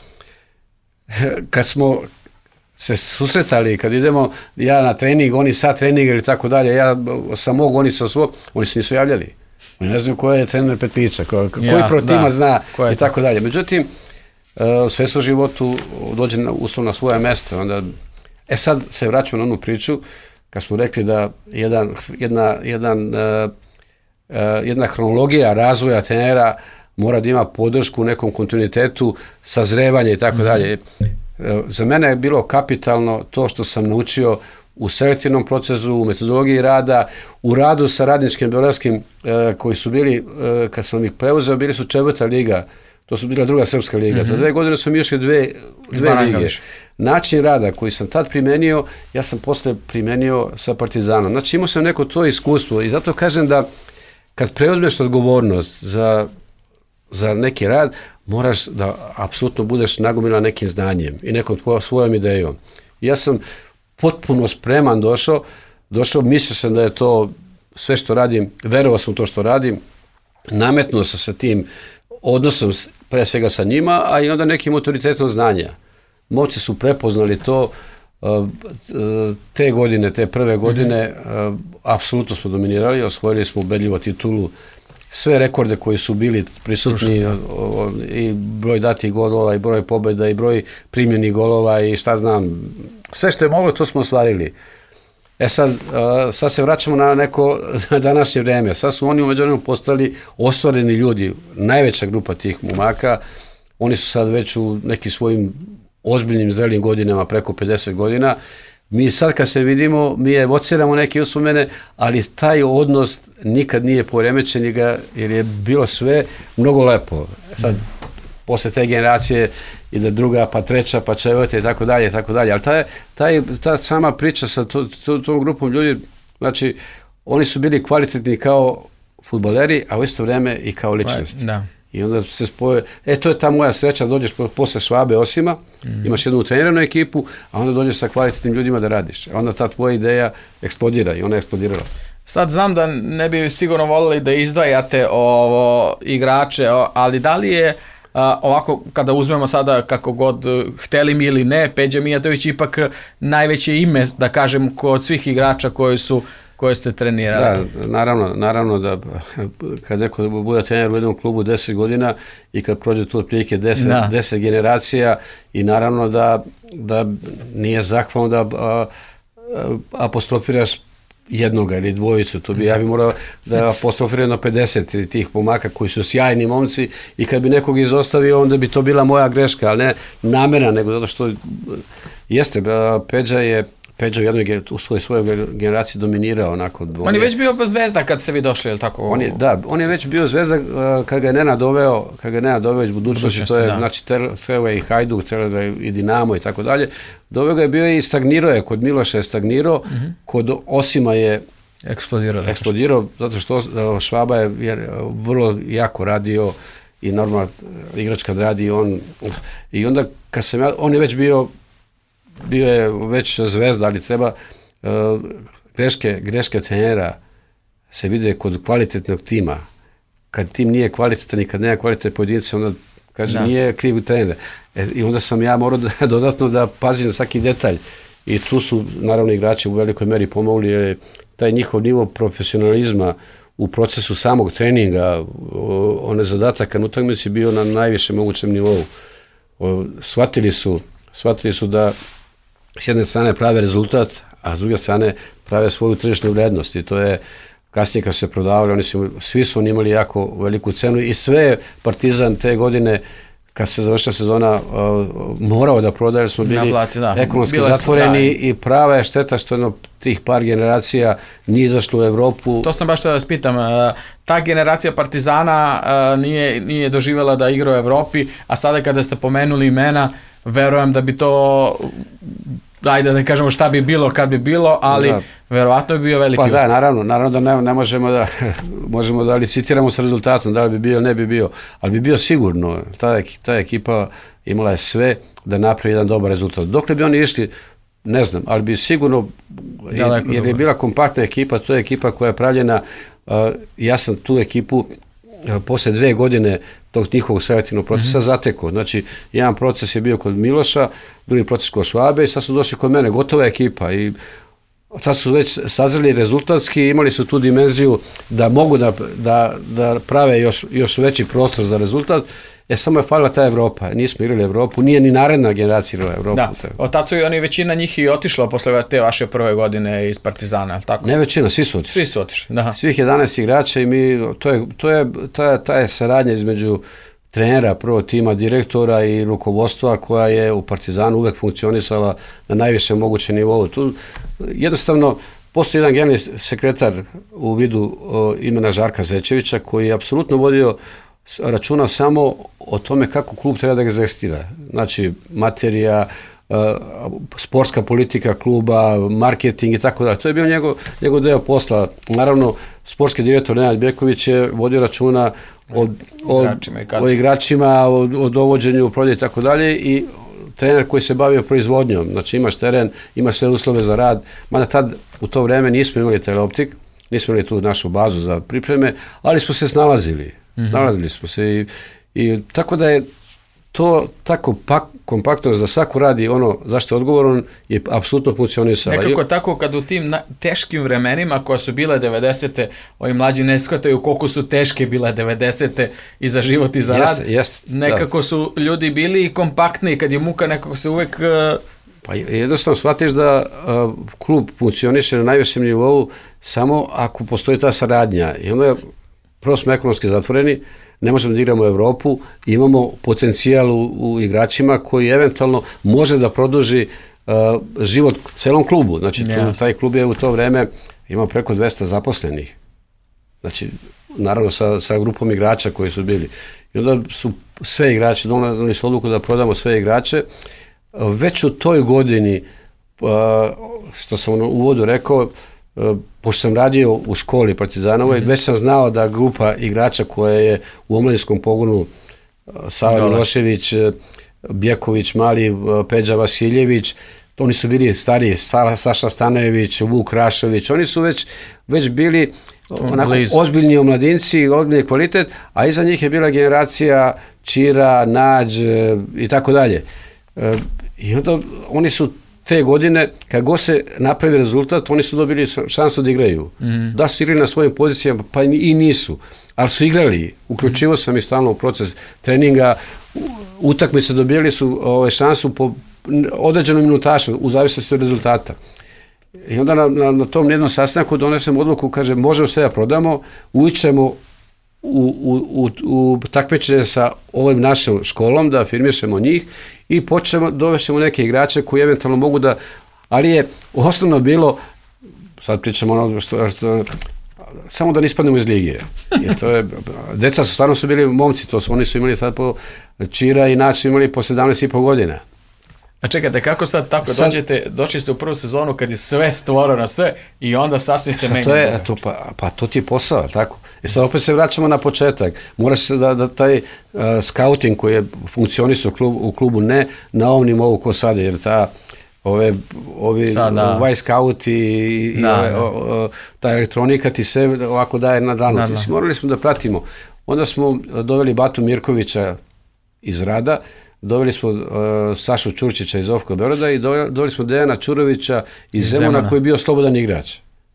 kad smo se susretali, kad idemo ja na trening, oni sa trening ili tako dalje, ja sa mog, oni sa svog, oni se nisu javljali. Ne znam ko je trener Petlića, ko, koji pro tima zna i tako dalje. Međutim, sve su u životu dođe na, uslovno na svoje mesto. Onda, e sad se vraćamo na onu priču, kad smo rekli da jedan, jedna, jedan, uh, uh, jedna hronologija razvoja trenera mora da ima podršku u nekom kontinuitetu, sazrevanje i tako mm-hmm. dalje. Za mene je bilo kapitalno to što sam naučio u selektivnom procesu, u metodologiji rada, u radu sa radničkim beogradskim e, koji su bili, e, kad sam ih preuzeo, bili su četvrta liga, to su bila druga srpska liga. Mm-hmm. Za dve godine su mi išli dve, dve lige. Način rada koji sam tad primenio, ja sam posle primenio sa Partizanom. Znači imao sam neko to iskustvo i zato kažem da kad preuzmeš odgovornost za, za neki rad, moraš da apsolutno budeš nagomilan nekim znanjem i nekom tvojom svojom idejom. Ja sam potpuno spreman došao, došao, mislio sam da je to sve što radim, verovao sam to što radim, nametnuo sam sa tim odnosom pre svega sa njima, a i onda nekim autoritetom znanja. Momci su prepoznali to, te godine, te prve godine, mm-hmm. apsolutno smo dominirali, osvojili smo ubedljivo titulu, sve rekorde koji su bili prisutni, o, o, i broj datih golova, i broj pobjeda, i broj primljenih golova, i šta znam, sve što je moglo, to smo ostvarili. E sad, a, sad se vraćamo na neko na današnje vreme. Sad su oni umeđu vremenu postali ostvareni ljudi, najveća grupa tih momaka. Oni su sad već u nekim svojim ozbiljnim zrelim godinama, preko pedeset godina. Mi sad kad se vidimo, mi evociramo neke uspomene, ali taj odnos nikad nije poremećen jer je bilo sve mnogo lepo. Sad, mm. posle te generacije ide druga, pa treća, pa četvrta i tako dalje, i tako dalje. Ali taj, taj, ta sama priča sa to, to, tom grupom ljudi, znači, oni su bili kvalitetni kao fudbaleri, a u isto vreme i kao ličnosti. Da. I onda se spoje, e to je ta moja sreća, dođeš posle Švabe Osima, mm. imaš jednu treniranu ekipu, a onda dođeš sa kvalitetnim ljudima da radiš. A onda ta tvoja ideja eksplodira i ona je eksplodirala. Sad znam da ne bi sigurno volili da izdvajate ovo igrače, ali da li je a, ovako, kada uzmemo sada kako god hteli mi ili ne, Peđa Mijatović ipak najveće ime, da kažem, kod svih igrača koji su koje ste trenirali. Da, naravno, naravno da kad neko bude trener u jednom klubu deset godina i kad prođe tu otprilike deset generacija i naravno da, da nije zahvalno da a, a, apostrofiraš jednoga ili dvojicu, to bi, ja bi morao da apostrofiram na pedeset tih pomaka koji su sjajni momci i kad bi nekog izostavio, onda bi to bila moja greška, ali ne namera, nego zato što jeste, Peđa je Peđa u jednoj u svojoj svojoj generaciji dominirao onako. On, on je već bio zvezda kad ste vi došli, je li tako? On je, da, on je već bio zvezda uh, kad ga je Nenad doveo, kad ga je Nenad doveo iz budućnosti, to je, da. Znači, Trelve i Hajduk, Trelve i Dinamo i tako dalje. Doveo ga je bio i stagnirao je, kod Miloša je stagnirao, mm-hmm. kod Osima je eksplodirao, eksplodirao zato što uh, Švaba je jer, uh, vrlo jako radio i normalno igrač kad radi on, i onda kad sam ja, on je već bio bio je već zvezda, ali treba, uh, greške, greške trenera se vide kod kvalitetnog tima. Kad tim nije kvalitetan i kad nema kvalitetne pojedince, onda kaže da. Nije kriv trener. E, I onda sam ja morao da, dodatno da pazim na svaki detalj. I tu su naravno igrači u velikoj meri pomogli, jer taj njihov nivo profesionalizma u procesu samog treninga, one zadataka na utakmici bio na najvišem mogućem nivou. O, shvatili su, shvatili su da s jedne strane prave rezultat, a s druge strane prave svoju tržišnu vrednost. I to je kasnije kad se prodavali, oni su, svi su oni imali jako veliku cenu i sve Partizan te godine kad se završila sezona uh, morao da prodaje, jer smo bili Naplati, da. ekonomski Bila zatvoreni sam, da. I prava je šteta što jedno tih par generacija nije izašlo u Evropu. To sam baš da vas pitam, ta generacija Partizana nije, nije doživjela da igra u Evropi, a sada kada ste pomenuli imena, verujem da bi to, ajde da kažemo šta bi bilo kad bi bilo, ali da. Verovatno bi bio veliki pa uspjeh. Da, naravno, naravno da ne, ne možemo da možemo da licitiramo sa rezultatom, da li bi bio, ne bi bio, ali bi bio sigurno, ta, ta ekipa imala je sve da napravi jedan dobar rezultat. Dokle bi oni išli, ne znam, ali bi sigurno, jer, jer je bila kompaktna ekipa, to je ekipa koja je pravljena, uh, ja sam tu ekipu uh, posle dve godine tog njihovog selektivnog procesa mm-hmm. zatekao. Znači, jedan proces je bio kod Miloša, drugi proces kod Švabe i sad su došli kod mene, gotova ekipa i sad su već sazreli rezultatski, imali su tu dimenziju da mogu da, da, da prave još, još veći prostor za rezultat. E, samo je falila ta Evropa, nismo igrali Evropu, nije ni naredna generacija igrala Evropu. Da, od tad su i oni većina njih i otišla posle te vaše prve godine iz Partizana, ali tako? Ne većina, svi su otišli. Svi su otišli, da. Svih jedanaest igrača i mi, to je, to je ta, ta je saradnja između trenera, prvo tima, direktora i rukovodstva koja je u Partizanu uvek funkcionisala na najvišem mogućem nivou. Tu jednostavno postoji jedan generalni sekretar u vidu o, imena Žarka Zečevića koji je apsolutno vodio računa samo o tome kako klub treba da ga egzistira. Znači, materija, uh, sportska politika kluba, marketing i tako dalje. To je bio njegov, njegov deo posla. Naravno, sportski direktor Nenad Bjeković je vodio računa o, o, igračima, o igračima, o, o dovođenju, prodaji i tako dalje i trener koji se bavio proizvodnjom. Znači, imaš teren, imaš sve uslove za rad. Mada tad, u to vreme, nismo imali teleoptik, nismo imali tu našu bazu za pripreme, ali smo se snalazili. Mm-hmm. Nalazili smo se i, i tako da je to tako pak, kompaktno za svaku radi ono zašto je odgovoran je apsolutno funkcionisala. Nekako tako kad u tim na, teškim vremenima koja su bile devedesete, ovi mlađi ne shvataju koliko su teške bile devedesete i za život i za rad. Jest, jest, nekako da. Su ljudi bili kompaktni kad je muka nekako se uvek... Uh... Pa jednostavno shvatiš da uh, klub funkcioniše na najvišem nivou samo ako postoji ta saradnja i onda je prvo smo ekonomski zatvoreni, ne možemo da igramo u Evropu, imamo potencijal u, u igračima koji eventualno može da produži uh, život celom klubu. Znači, tu, taj klub je u to vreme imao preko dvesta zaposlenih. Znači, naravno sa, sa grupom igrača koji su bili. I onda su sve igrače, donali su odluku da prodamo sve igrače. Već u toj godini, uh, što sam u uvodu rekao, uh, pošto sam radio u školi Partizanovoj, mm-hmm. već sam znao da grupa igrača koja je u omladinskom pogonu Sava Milošević, Bjeković, Mali, Peđa Vasiljević, oni su bili stariji, Sa, Saša Stanojević, Vuk Rašović, oni su već, već bili onako ozbiljni omladinci, ozbiljni kvalitet, a iza njih je bila generacija Čira, Nađ i tako dalje. I onda oni su te godine, kad god se napravi rezultat, oni su dobili šansu da igraju. Mm. Da su igrali na svojim pozicijama, pa i nisu. Ali su igrali. Uključivo sam i stalno u proces treninga. Utakmice dobili su ove, šansu po određenom minutašu, u zavisnosti od rezultata. I onda na, na, na tom jednom sastanku donesemo odluku, kaže, možemo sve da prodamo, uđemo u, u, u, u takmičenje sa ovim našom školom, da afirmišemo njih i počnemo, dovešemo neke igrače koji eventualno mogu da, ali je osnovno bilo, sad pričamo ono što, što samo da ne ispadnemo iz lige. Jer to je, deca su stvarno su bili momci, to su, oni su imali sad po Čira i Nač su imali po sedamnaest i po godina. A čekajte, kako sad tako sad, dođete, došli ste u prvu sezonu kad je sve stvoreno sve i onda sasvim se menja. To je, to, pa, pa to ti je posao, tako. I sad opet se vraćamo na početak. Moraš se da, da taj uh, scouting koji je funkcionisao u klubu, u klubu ne na ovom nivou ko sada, jer ta ove, ovi Sada, ovaj scout i, i da, ove, da. O, o, ta elektronika ti se ovako daje na dlanu. Da, da. Morali smo da pratimo. Onda smo doveli Batu Mirkovića iz Rada, doveli smo uh, Sašu Ćurčića iz Ofka Beograda i doveli, doveli smo Dejana Čurovića iz, iz Zemuna, Zemuna koji je bio slobodan igrač.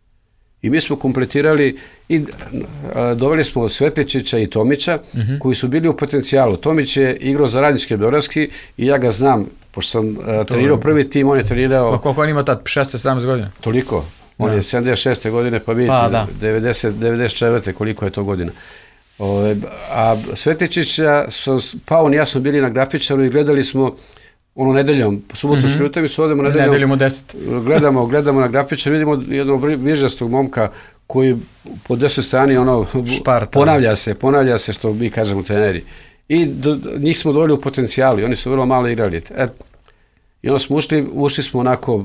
I mi smo kompletirali i uh, doveli smo Svetličića i Tomića, uh-huh. koji su bili u potencijalu. Tomić je igrao za Radnički Beogradski i ja ga znam, pošto sam uh, trenirao prvi tim, on je trenirao... Pa koliko on ima tad? šesnaest sedamnaest godina? Toliko. On da. je sedamdeset šeste godine, pa vidite, pa, da. devedeset, devedeset četvrte koliko je to godina. Ove, a Svetičića, Paun i ja smo bili na grafičaru i gledali smo ono nedeljom, po subotu mm-hmm. utakmicu, odemo nedeljom, nedeljom u deset. Gledamo, gledamo na grafičaru, vidimo jednog vižastog momka koji po desnoj strani ono, Šparta. ponavlja se, ponavlja se što mi kažemo treneri. I do, njih smo doveli u potencijali, oni su vrlo malo igrali. E, I onda smo ušli, ušli smo onako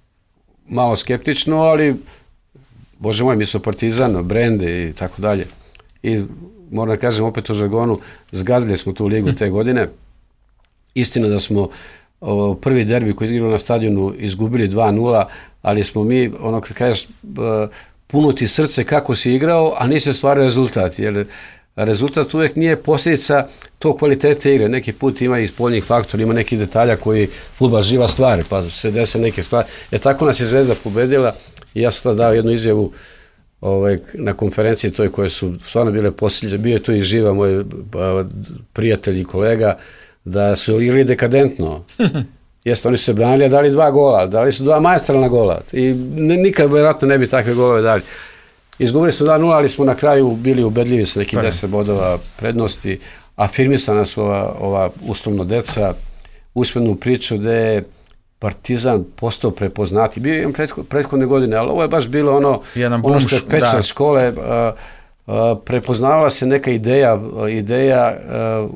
malo skeptično, ali bože moj, mi smo Partizan, Brende i tako dalje. I moram da kažem opet u žargonu, zgazili smo tu ligu te godine. Istina da smo o, prvi derbi koji igrali na stadionu izgubili dva nula, ali smo mi, ono kad kažeš, puno ti srce kako si igrao, a nisi stvarao rezultat, jer rezultat uvijek nije posljedica tog kvalitete igre. Neki put ima i spoljnih faktora, ima neki detalja koji fudbal živa stvari, pa se dese neke stvari. E tako nas je Zvezda pobedila i ja sam dao jednu izjavu ovaj, na konferenciji toj koje su stvarno bile posljednje, bio je tu i Živa, moj pa, prijatelj i kolega, da su igrali dekadentno. Jeste, oni su se branili, a dali dva gola, dali su dva maestralna gola i nikad vjerojatno ne bi takve golove dali. Izgubili smo dva nula, ali smo na kraju bili ubedljivi sa nekih deset bodova prednosti, afirmisana su ova, ova uslovno deca, uspjenu priču gde je Partizan postao prepoznati. Bio je prethodne godine, ali ovo je baš bilo ono, ono što je pečat škole, a, a, prepoznavala se neka ideja, ideja a,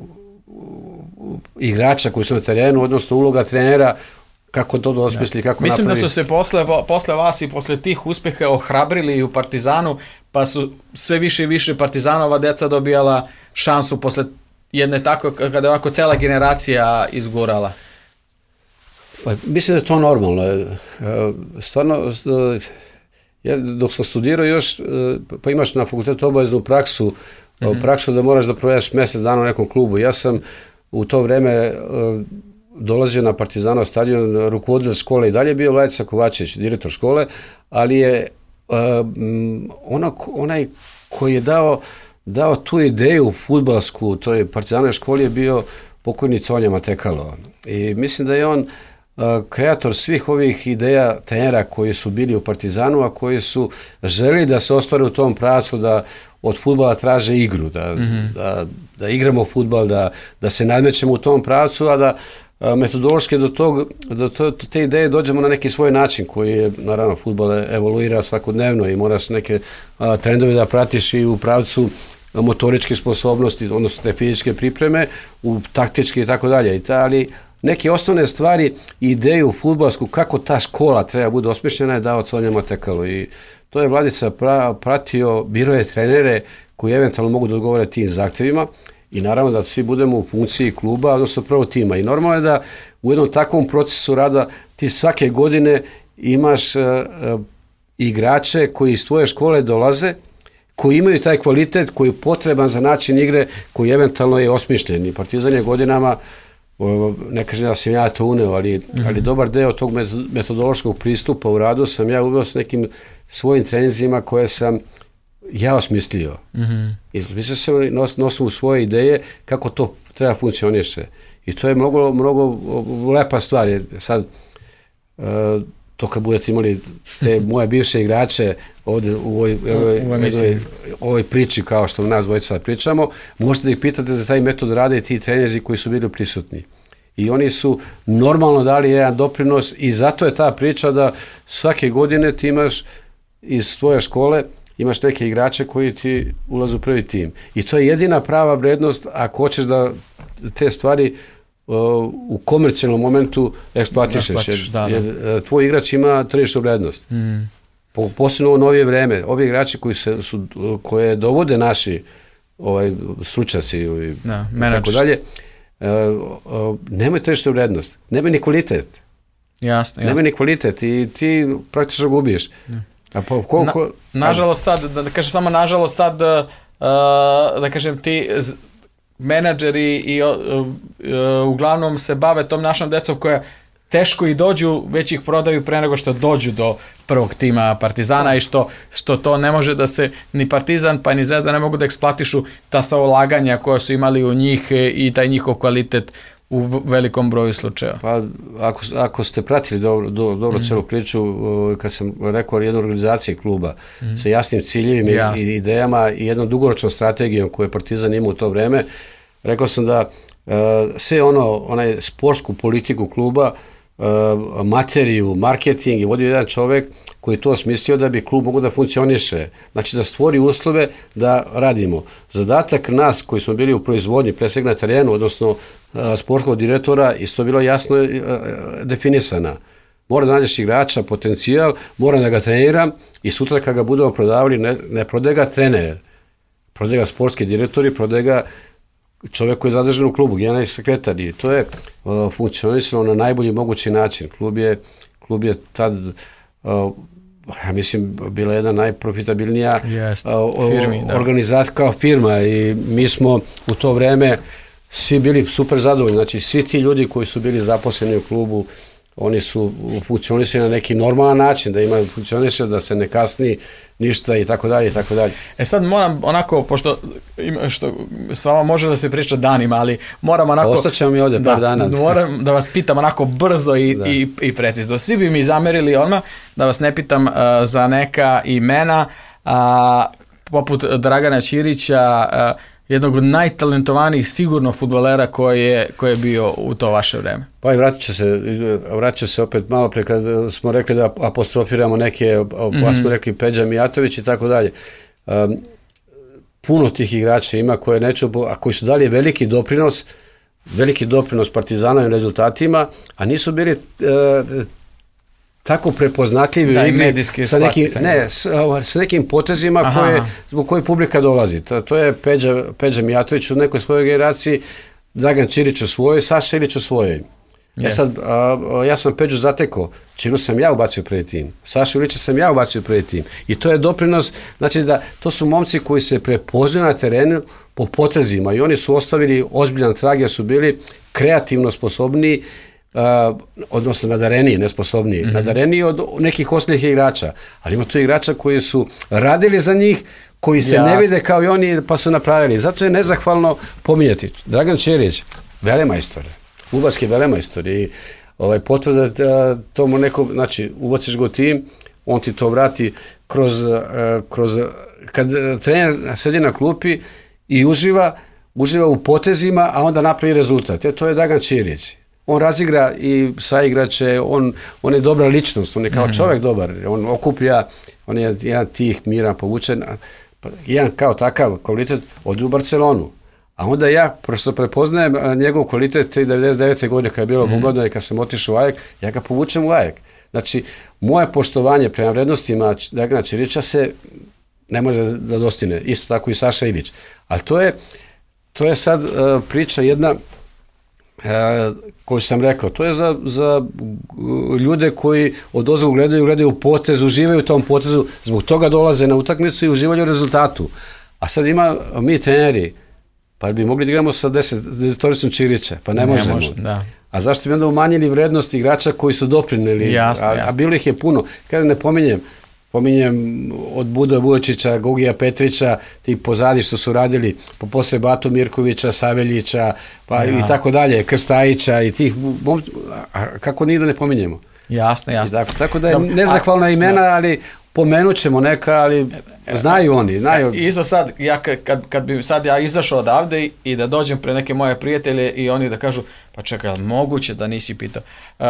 igrača koji su na terenu, odnosno uloga trenera, kako to da osmisli, kako Mislim napravi. da su se posle, posle vas i posle tih uspeha ohrabrili i u Partizanu, pa su sve više i više Partizanova deca dobijala šansu posle jedne tako, kada je onako cela generacija izgurala. Pa, mislim da je to normalno. Stvarno, ja dok sam studirao još, pa imaš na fakultetu obaveznu praksu, mm-hmm. praksu da moraš da provedeš mjesec dana u nekom klubu. Ja sam u to vreme dolazio na Partizanov stadion, rukovoditelj škole i dalje bio Lajica Kovačić, direktor škole, ali je ono, onaj koji je dao, dao tu ideju fudbalsku u toj Partizanove školi je bio pokojni Conja Matekalo. I mislim da je on kreator svih ovih ideja trenera koji su bili u Partizanu, a koji su želeli da se ostvare u tom pravcu, da od fudbala traže igru, da, mm-hmm. da, da igramo fudbal, da, da se nadmećemo u tom pravcu, a da a, metodološki do, tog, do, to, do te ideje dođemo na neki svoj način koji je, naravno, fudbal evoluira svakodnevno i moraš neke a, trendove da pratiš i u pravcu motoričke sposobnosti, odnosno te fizičke pripreme, u taktičke i tako dalje. Ali neke osnovne stvari, ideju fudbalsku, kako ta škola treba bude osmišljena je dao Conja Matekalo i to je Vladica pra, pratio, birao je trenere koji eventualno mogu da odgovore tim zahtjevima i naravno da svi budemo u funkciji kluba, odnosno prvo tima. I normalno je da u jednom takvom procesu rada ti svake godine imaš uh, uh, igrače koji iz tvoje škole dolaze, koji imaju taj kvalitet koji je potreban za način igre koji eventualno je osmišljen. I Partizan je godinama, ne kažem da sam ja to uneo, ali, mm-hmm. ali dobar deo tog metodološkog pristupa u radu sam ja uveo s nekim svojim treninzima koje sam ja osmislio. Mm-hmm. I mislio sam nos, nosim u svoje ideje kako to treba funkcioniše. I to je mnogo, mnogo lepa stvar. Sad, uh, to kad budete imali te moje bivše igrače ovdje u ovoj, ovoj, ovoj, ovoj priči kao što nas dvojica pričamo, možete da ih pitate za taj metod rade i ti treneri koji su bili prisutni. I oni su normalno dali jedan doprinos i zato je ta priča da svake godine ti imaš iz tvoje škole imaš neke igrače koji ti ulazu u prvi tim. I to je jedina prava vrednost ako hoćeš da te stvari u komercijalnom momentu eksploatišeš, jer, da, da. jer tvoj igrač ima tržišnu vrednost. Mm. Po, posebno u novije vreme, ovi igrači koji se, su, koje dovode naši ovaj, stručnjaci i tako dalje, uh, uh, nemaju tržišnu vrednost, nemaju ni kvalitet. Jasno, jasno. Nema ni kvalitet i ti praktično gubiš. A po, koliko... Na, nažalost sad, da, da kažem samo nažalost sad, uh, da kažem ti z, menadžeri i uh, uh, uglavnom se bave tom našom decom koja teško i dođu, već ih prodaju pre nego što dođu do prvog tima Partizana i što, što to ne može da se ni Partizan pa ni Zvezda ne mogu da eksplatišu ta sva ulaganja koja su imali u njih i taj njihov kvalitet u velikom broju slučajeva. Pa ako, ako ste pratili dobro, do, dobro mm. celu priču, kad sam rekao jednu organizaciju kluba mm. sa jasnim ciljevima Jasne. i idejama i jednom dugoročnom strategijom koju je Partizan imao u to vreme, rekao sam da uh, sve ono, onaj sportsku politiku kluba, uh, materiju, marketing i vodio jedan čovek koji je to smislio da bi klub mogu da funkcioniše. Znači da stvori uslove da radimo. Zadatak nas koji smo bili u proizvodnji, pre svega na terenu, odnosno sportskog direktora, isto bilo jasno definisana. Mora da nađeš igrača, potencijal, mora da ga treniram i sutra kad ga budemo prodavali, ne, ne prode ga trener, prode ga sportski direktori, prode ga čovjek koji je zadržan u klubu, generalni sekretar i to je uh, funkcionisalo na najbolji mogući način. Klub je, klub je tad uh, ja mislim, bila jedna najprofitabilnija uh, firmi, organizacija kao firma i mi smo u to vreme svi bili super zadovoljni, znači svi ti ljudi koji su bili zaposleni u klubu, oni su funkcionisali na neki normalan način, da imaju funkcionisali, da se ne kasni ništa i tako dalje i tako dalje. E sad moram onako, pošto što s vama može da se priča danima, ali moram onako... Ostaćemo mi ovdje da, par dana. Moram da vas pitam onako brzo i, i, i precizno. Svi bi mi zamerili odmah da vas ne pitam uh, za neka imena, uh, poput Dragana Ćirića, uh, jednog od najtalentovanijih sigurno fudbalera koji je, koji je bio u to vaše vreme. Pa i vratit ću se, vratit ću se opet malo pre kad smo rekli da apostrofiramo neke, mm-hmm. pa smo rekli Peđa Mijatović i tako dalje. Um, puno tih igrača ima koje neću, a koji su dali veliki doprinos, veliki doprinos Partizanovim rezultatima, a nisu bili uh, tako prepoznatljivi da, i medijski sa nekim, ne, sa, sa nekim potezima koje, zbog koje publika dolazi. To, to je Peđa, Peđa Mijatović u nekoj svojoj generaciji, Dragan Ćirić u svojoj, Saša Ilić u svojoj. Ja, sad, a, a, ja sam Peđu zatekao, Čiru sam ja ubacio prvi tim, Saša Ilića sam ja ubacio prvi tim. I to je doprinos, znači da to su momci koji se prepoznaju na terenu po potezima i oni su ostavili ozbiljan trag jer su bili kreativno sposobniji, Uh, odnosno nadareniji, nesposobniji, mm-hmm. nadareniji od nekih ostalih igrača, ali ima tu igrača koji su radili za njih, koji se Jasne. ne vide kao i oni pa su napravili. Zato je nezahvalno pominjati. Dragan Ćirić, velemajstor, fudbalski velemajstor i ovaj, potvrda da tomu neko, znači ubaciš go tim, on ti to vrati kroz, uh, kroz kad trener sedi na klupi i uživa, uživa u potezima, a onda napravi rezultat. E, to je Dragan Ćirić. On razigra i saigrače, on, on je dobra ličnost, on je kao čovjek dobar, on okuplja, on je jedan tih, miran, povučen, jedan kao takav kvalitet od u Barcelonu. A onda ja prosto prepoznajem njegov kvalitet devedeset devete godine kad je bilo Bugladno i kad sam otišao u Ajek, ja ga povučem u Ajek. Znači, moje poštovanje prema vrednostima Dragana Ćirića se ne može da dostine, isto tako i Saša Ilić. Ali to je, to je sad uh, priča jedna E, koju sam rekao, to je za, za ljude koji od ozgo gledaju, gledaju potez, uživaju u tom potezu, zbog toga dolaze na utakmicu i uživaju u rezultatu. A sad ima mi treneri, pa bi mogli da igramo sa desetoricom Ćirića, pa ne, ne možemo. Može, da. A zašto bi onda umanjili vrednost igrača koji su doprineli, jasne, a, jasne. a bilo ih je puno. Kada ne pominjem, pominjem od Buda Vujočića, Gogija Petrića, ti pozadi što su radili, po posle Batu Mirkovića, Saveljića, pa jasne. i tako dalje, Krstajića i tih, a kako njih da ne pominjemo? Jasno, jasno. Tako, tako da je nezahvalna imena, ali pomenut ćemo neka, ali znaju oni. Znaju. Isto sad, ja kad, kad bi sad ja izašao odavde i, i da dođem pre neke moje prijatelje i oni da kažu, pa čekaj, ali moguće da nisi pitao. Uh,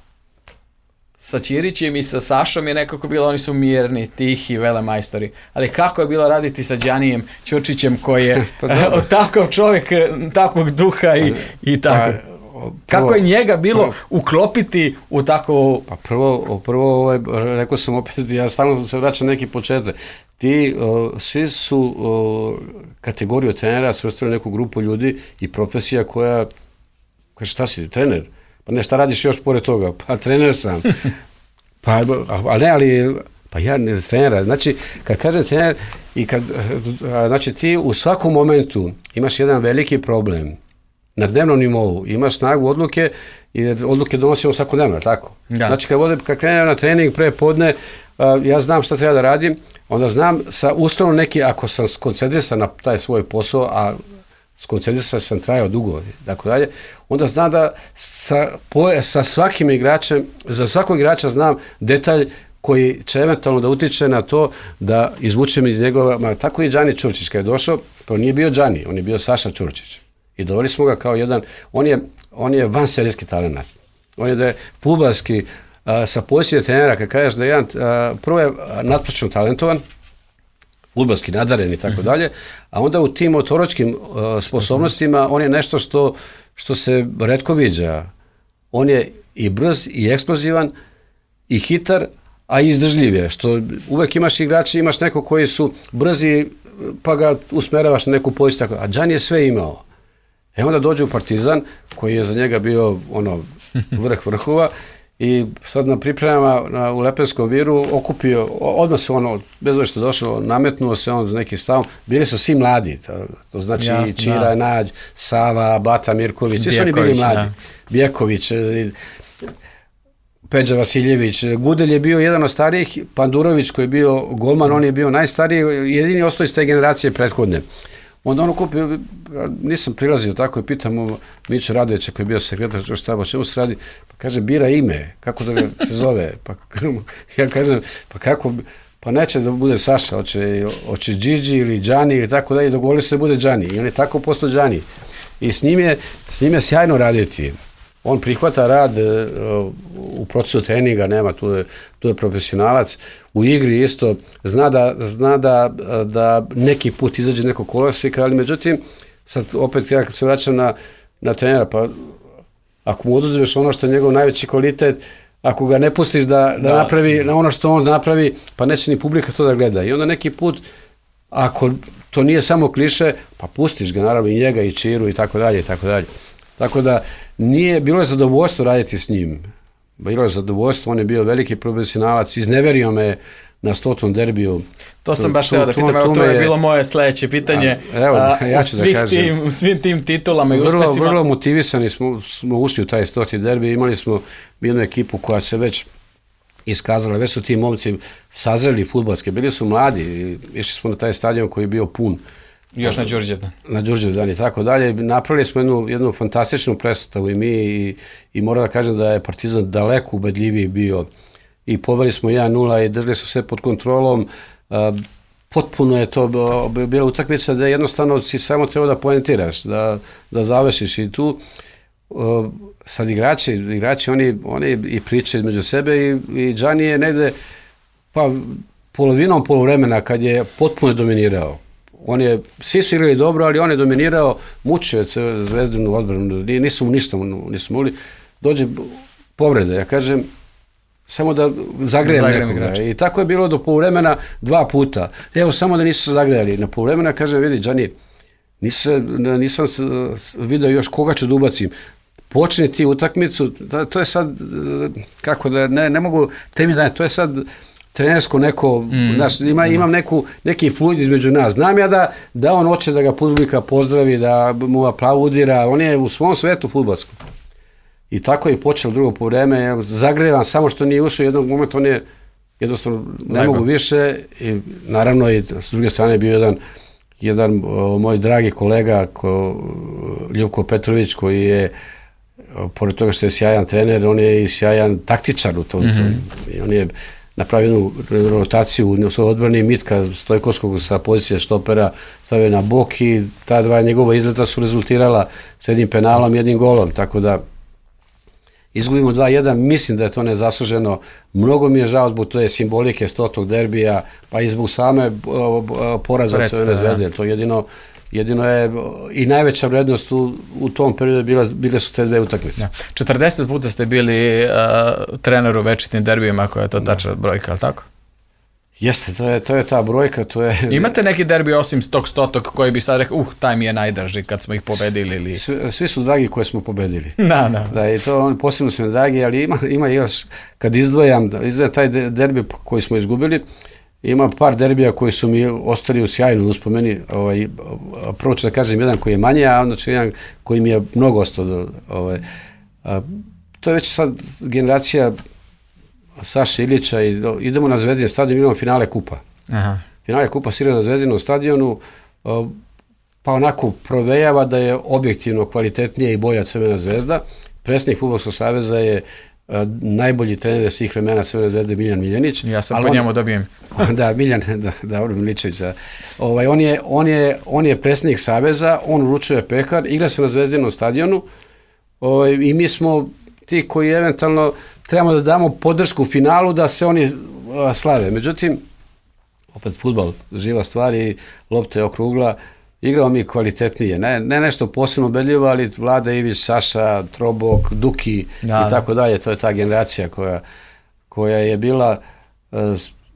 sa Ćirićem i sa Sašom je nekako bilo, oni su mirni, tihi, velemajstori. Ali kako je bilo raditi sa Đanijem Ćurčićem koji je od takav čovjek, takvog duha i, i tako. Pa, prvo, kako je njega bilo prvo, uklopiti u tako... Pa prvo, prvo ovaj, rekao sam opet, ja stalno se vraćam neki početak. Ti, uh, svi su uh, kategoriju trenera svrstali neku grupu ljudi i profesija koja, kaže šta si, trener? Pa ne, šta radiš još pored toga? Pa trener sam. Pa, a ne, ali, pa ja ne trenera. Znači, kad kažem trener, i kad, znači ti u svakom momentu imaš jedan veliki problem na dnevnom nivou, imaš snagu odluke i odluke donosimo svakodnevno, tako? Da. Znači, kad, vode, kad krenem na trening pre podne, ja znam šta treba da radim, onda znam sa ustavno neki, ako sam skoncentrisan na taj svoj posao, a skoncentrisan sam trajao dugo, tako dalje, onda znam da sa, sa svakim igračem, za svakog igrača znam detalj koji će eventualno da utiče na to da izvučem iz njegova, ma, tako i Đani Ćurčić kad je došao, pa nije bio Đani, on je bio Saša Ćurčić. I doveli smo ga kao jedan, on je, on je vanserijski talenat. On je da je fudbalski, sa pozicije trenera, kad kažeš da je jedan, a, prvo je nadpročno talentovan, fudbalski nadaren i tako dalje, a onda u tim motoročkim a, sposobnostima on je nešto što, što se retko viđa. On je i brz i eksplozivan i hitar, a i izdržljiv je, što uvek imaš igrače, imaš neko koji su brzi, pa ga usmeravaš na neku poziciju, a Đan je sve imao. E onda dođe u Partizan, koji je za njega bio ono vrh vrhova, i sad na pripremama na, u Lepenskom viru okupio, odmah se ono, bez ove što je došlo, nametnuo se on za neki stav, bili su svi mladi, to, to znači Jasne, Čira, da. Nađ, Sava, Bata Mirković, svi su oni bili mladi, da. Bjeković, Peđa Vasiljević, Gudelj je bio jedan od starijih, Pandurović koji je bio golman, on je bio najstariji, jedini ostao iz te generacije prethodne. Onda on okupio, nisam prilazio tako i pitam mu Miću Radovića koji je bio sekretar štaba, čemu se radi? Pa kaže, bira ime, kako da ga se zove? Pa ja kažem, pa kako, pa neće da bude Saša, hoće, hoće Điđi ili Đani ili tako da i dogovorili se da bude Đani. I on je tako postao Đani. I s njim je, s njim je sjajno raditi. On prihvata rad uh, u procesu treninga, nema, tu je, tu je profesionalac, u igri isto, zna da, zna da, da neki put izađe neko kolosika, ali međutim, sad opet ja kad se vraćam na, na trenera, pa ako mu oduzmeš ono što je njegov najveći kvalitet, ako ga ne pustiš da, da, da napravi na ono što on napravi, pa neće ni publika to da gleda. I onda neki put, ako to nije samo kliše, pa pustiš ga, naravno i njega, i Čiru, i tako dalje, i tako dalje. Tako da nije, bilo je zadovoljstvo raditi s njim. Bilo je zadovoljstvo, on je bio veliki profesionalac, izneverio me na stotom derbiju. To sam baš htio da pitam, evo to je bilo moje sledeće pitanje. A, evo, a, ja ću da kažem. Tim, u svim tim titulama i vrlo, uspesima. Vrlo motivisani smo, smo ušli u taj stoti derbi, imali smo jednu ekipu koja se već iskazala, već su ti momci sazreli fudbalske, bili su mladi, išli smo na taj stadion koji je bio pun. Još na Đurđevdan. Na Đurđevdan i tako dalje. Napravili smo jednu, jednu fantastičnu predstavu i mi i, i moram da kažem da je Partizan daleko ubedljiviji bio i pobili smo jedan nula i držali su sve pod kontrolom. A, potpuno je to bila utakmica da jednostavno si samo trebao da poentiraš, da, da završiš i tu. A, sad igrači, igrači oni, oni i pričaju među sebe i, i Đani je negde pa polovinom poluvremena kad je potpuno dominirao. On je, svi su igrali dobro, ali on je dominirao, mučio Zvezdinu odbranu, nisu mu ništa, nisu mogli, dođe povreda, ja kažem, samo da zagrejem nekoga. Igrača. I tako je bilo do poluvremena dva puta. Evo, samo da nisu se zagrejali. Na poluvremena kaže, vidi, Đani, nisam, nisam vidio još koga ću da ubacim. Počni ti utakmicu, to je sad, kako da, ne, ne mogu, tebi da to je sad trenersko neko, mm. znaš, ima, imam neku, neki fluid između nas. Znam ja da, da on hoće da ga publika pozdravi, da mu aplaudira, on je u svom svetu fudbalskom. I tako je počelo drugo po vreme, zagrevan, samo što nije ušao jednog momenta, on je jednostavno ne Lego. mogu više i naravno i s druge strane je bio jedan, jedan o, moj dragi kolega ko, Ljubko Petrović koji je, pored toga što je sjajan trener, on je i sjajan taktičar u tom. Mm-hmm. tom. On je napravio jednu rotaciju u svoj odbrani Mitka Stojkovskog sa pozicije štopera stavio na bok i ta dva njegova izleta su rezultirala s jednim penalom, jednim golom, tako da izgubimo dva jedan, mislim da je to nezasluženo, mnogo mi je žao zbog te simbolike stotog derbija, pa i zbog same poraza od Crvene Zvezde, to jedino jedino je i najveća vrednost u, u tom periodu bila, bile su te dve utakmice. Ja. četrdeset puta ste bili uh, trener u večitim derbijima, koja je to tačna brojka, ali tako? Jeste, to je, to je ta brojka, to je... Imate neki derbi osim tog stotog koji bi sad rekao, uh, taj mi je najdrži kad smo ih pobedili ili... Svi, svi su dragi koje smo pobedili. Da, da. Da, i to on posebno su mi dragi, ali ima, ima još, kad izdvojam, izdvojam taj derbi koji smo izgubili, ima par derbija koji su mi ostali u sjajnom uspomeni, ovaj, prvo ću da kažem jedan koji je manje, a onda ću jedan koji mi je mnogo ostao. Ovaj, a, to je već sad generacija Saše Ilića i do, idemo na Zvezdin stadion, imamo finale kupa. Aha. Finale kupa svira na Zvezdinom stadionu, a, pa onako provejava da je objektivno kvalitetnija i bolja Crvena Zvezda. Predsjednik Fudbalskog saveza je a, najbolji trener svih vremena Crvene Zvezde Miljan Miljanić. Ja sam po on, njemu dobijem. Da, Miljan, da, da, Miličević. Da. Ovaj, on, je, on, je, on je predsjednik saveza, on uručuje pehar, igra se na Zvezdinom stadionu ovaj, i mi smo ti koji eventualno trebamo da damo podršku u finalu da se oni a, slave. Međutim, opet fudbal, živa stvar i lopte okrugla, igramo mi kvalitetnije. Ne, ne nešto posebno ubedljivo, ali Vlada Ivić, Saša, Trobok, Duki da, i tako dalje. To je ta generacija koja, koja je bila... A,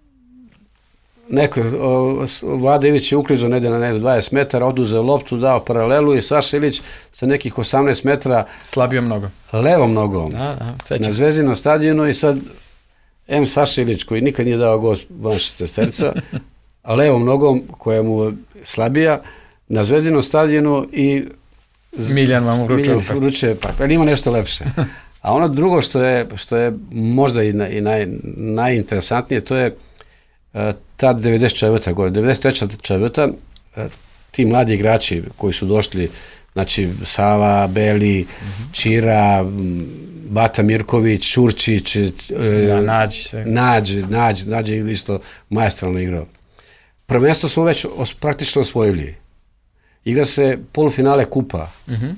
neko, o, Vlada Ivić je uklizo negdje na negdje dvadeset metara, oduzeo loptu, dao paralelu i Saša Ilić sa nekih osamnaest metara slabio mnogo. Levom nogom. Da, da, na Zvezdinom stadionu i sad M. Saša Ilić koji nikad nije dao gol van šestesterca, a levom nogom koja mu slabija na Zvezdinom stadionu i Miljan vam uručuje pa, pa ima nešto lepše. A ono drugo što je, što je možda i, na, i naj, najinteresantnije, to je ta devedeset četvrta godine, devedeset treća četvrta ti mladi igrači koji su došli, znači Sava, Beli, mm-hmm. Čira, Bata Mirković, Ćurčić, da, Nađ se. Nađ, Nađ, Nađ je isto maestralno igrao. Prvenstvo smo već os, praktično osvojili. Igra se polufinale kupa mm-hmm.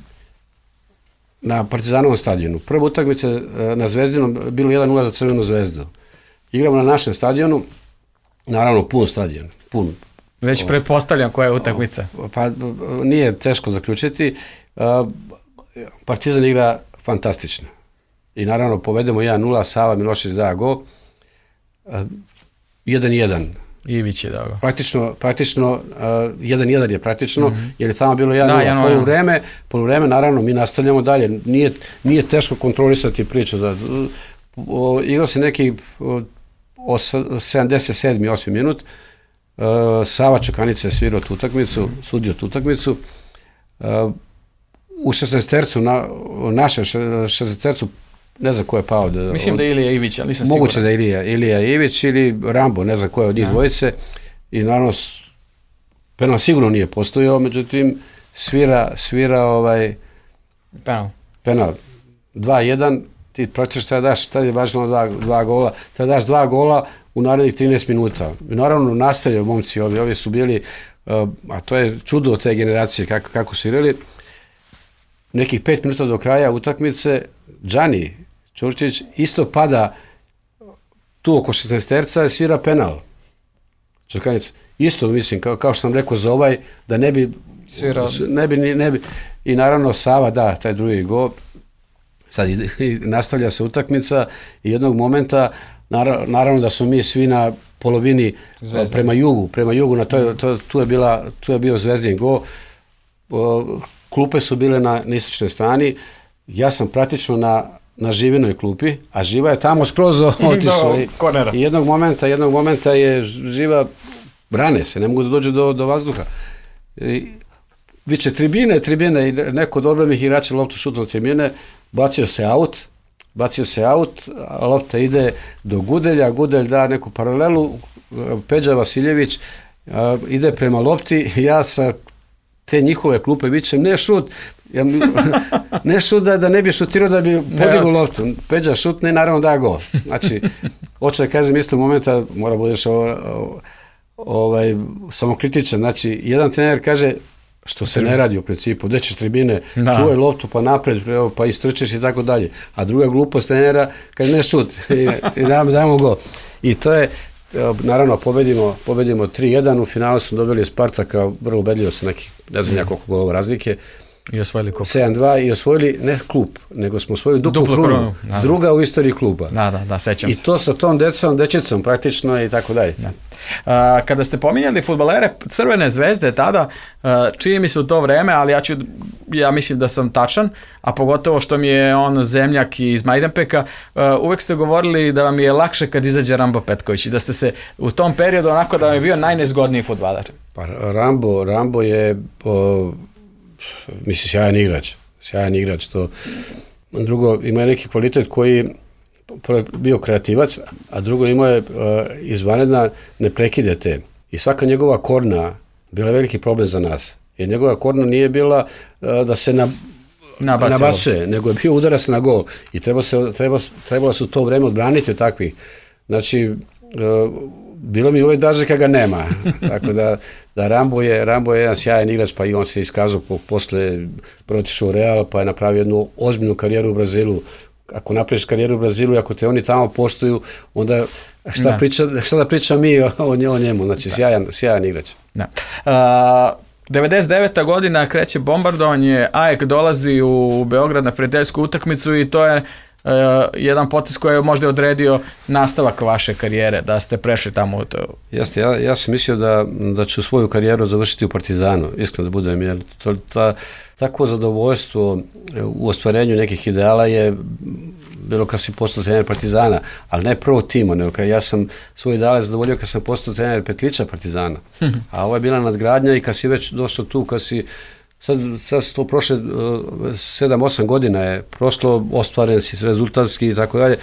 na Partizanovom stadionu. Prva utakmica na Zvezdinom bilo jedan nula za Crvenu Zvezdu. Igramo na našem stadionu, naravno pun stadion, pun. Već o, pretpostavljam koja je utakmica. Pa nije teško zaključiti. Partizan igra fantastično. I naravno povedemo jedan nula, Sava Milošević da gol. jedan jedan. Ivić je dao. Praktično, praktično jedan jedan je praktično, mm-hmm. jer je tamo bilo jedan nula. Da, poluvreme, poluvreme, naravno, mi nastavljamo dalje. Nije, nije teško kontrolisati priču. Da, o, igrao se neki o, sedamdeset sedmi osmi minut. Uh, Sava Čekanica je svirao tu utakmicu, mm. sudio tu utakmicu. Uh, u šesnaestercu, na, našem šesnaestercu, ne znam ko je pao. Da, Mislim od, da je Ilija Ivić, ali nisam siguran. Moguće da je Ilija, Ilija Ivić ili Rambo, ne znam ko je od njih dvojice. I naravno, penal sigurno nije postojao, međutim, svira, svira ovaj, penal. penal. dva jedan, ti praktično tada daš, tada je važno dva, dva gola, tada daš dva gola u narednih trinaest minuta. I naravno nastavljaju momci ovi, ovi su bili, uh, a to je čudo od te generacije kako, kako su igrali, nekih pet minuta do kraja utakmice, Džani Ćurčić isto pada tu oko šesnaesterca i svira penal. Čekanic, isto mislim, kao, kao što sam rekao za ovaj, da ne bi, svirao. Ne bi, ne bi, i naravno Sava da, taj drugi gol, sad i, i nastavlja se utakmica i jednog momenta, naravno da smo mi svi na polovini Zvezda. prema jugu, prema jugu, na to, to, tu, je bila, tu je bio Zvezdin go. Klupe su bile na, na istočnoj strani, ja sam praktično na, na Živinoj klupi, a Živa je tamo skroz otišla. I, i jednog momenta, jednog momenta je Živa, brane se, ne mogu da dođu do, do vazduha. I, viče tribine, tribine, i neko od odbranih igrača loptu šutno tribine, bacio se aut, bacio se aut, lopta ide do Gudelja, Gudelj da neku paralelu, Peđa Vasiljević a, ide prema lopti, ja sa te njihove klupe vičem, ne šut, ja, ne šut da, da ne bi šutirao da bi podigao loptu, Peđa šutne i naravno da gol. Znači, hoće da kažem isto momenta, mora budeš ovaj, samokritičan, znači, jedan trener kaže, što se ne radi u principu, gde ćeš tribine, da. Čuvaj loptu pa napred, pa istrčeš i tako dalje. A druga glupost trenera, kaže ne šut, i, i dajmo, dajmo gol. I to je, naravno, pobedimo, pobedimo tri jedan, u finalu smo dobili Spartaka, vrlo ubedljivo sa nekih, ne znam ja koliko golova razlike, I osvojili kup. sedam dva i osvojili ne klub, nego smo osvojili duplu, duplu krunu. krunu. Druga u istoriji kluba. Da, da, da, sećam I se. I to sa tom decom, dečicom praktično i tako dalje. Da. A, kada ste pominjali fudbalere Crvene zvezde tada, a, čini mi se u to vreme, ali ja ću, ja mislim da sam tačan, a pogotovo što mi je on zemljak iz Majdanpeka, a, uvek ste govorili da vam je lakše kad izađe Rambo Petković i da ste se u tom periodu onako da vam je bio najnezgodniji fudbaler. Pa Rambo, Rambo je o, mislim, sjajan igrač. Sjajan igrač. To. Drugo, ima je neki kvalitet koji bio kreativac, a drugo imao je uh, izvanredna ne prekidete. I svaka njegova korna bila je veliki problem za nas. Jer njegova korna nije bila uh, da se na, nabacuje, nego je bio udarac na gol. I treba se, treba, trebalo se u to vreme odbraniti od takvih. Znači, uh, bilo mi ovaj daže kada ga nema. Tako da, da Rambo je, Rambo je jedan sjajan igrač, pa i on se iskazao po, posle protišao u Real, pa je napravio jednu ozbiljnu karijeru u Brazilu. Ako napraviš karijeru u Brazilu i ako te oni tamo poštuju, onda šta, da. priča, šta da pričam mi o, o njemu, znači sjajan, sjajan igrač. Da. Uh, devedeset deveta godina kreće bombardovanje, A E K dolazi u Beograd na prijateljsku utakmicu i to je uh, jedan potez koji je možda odredio nastavak vaše karijere, da ste prešli tamo u to. Jeste, ja, ja sam mislio da, da ću svoju karijeru završiti u Partizanu, iskreno da budem, jer to, ta, tako zadovoljstvo u ostvarenju nekih ideala je bilo kad si postao trener Partizana, ali ne prvo timo, nego kad ja sam svoje ideale zadovoljio kad sam postao trener Petlića Partizana, a ovo je bila nadgradnja i kad si već došao tu, kad si sad, sad to prošle sedam osam godina je prošlo, ostvaren si rezultatski i tako dalje,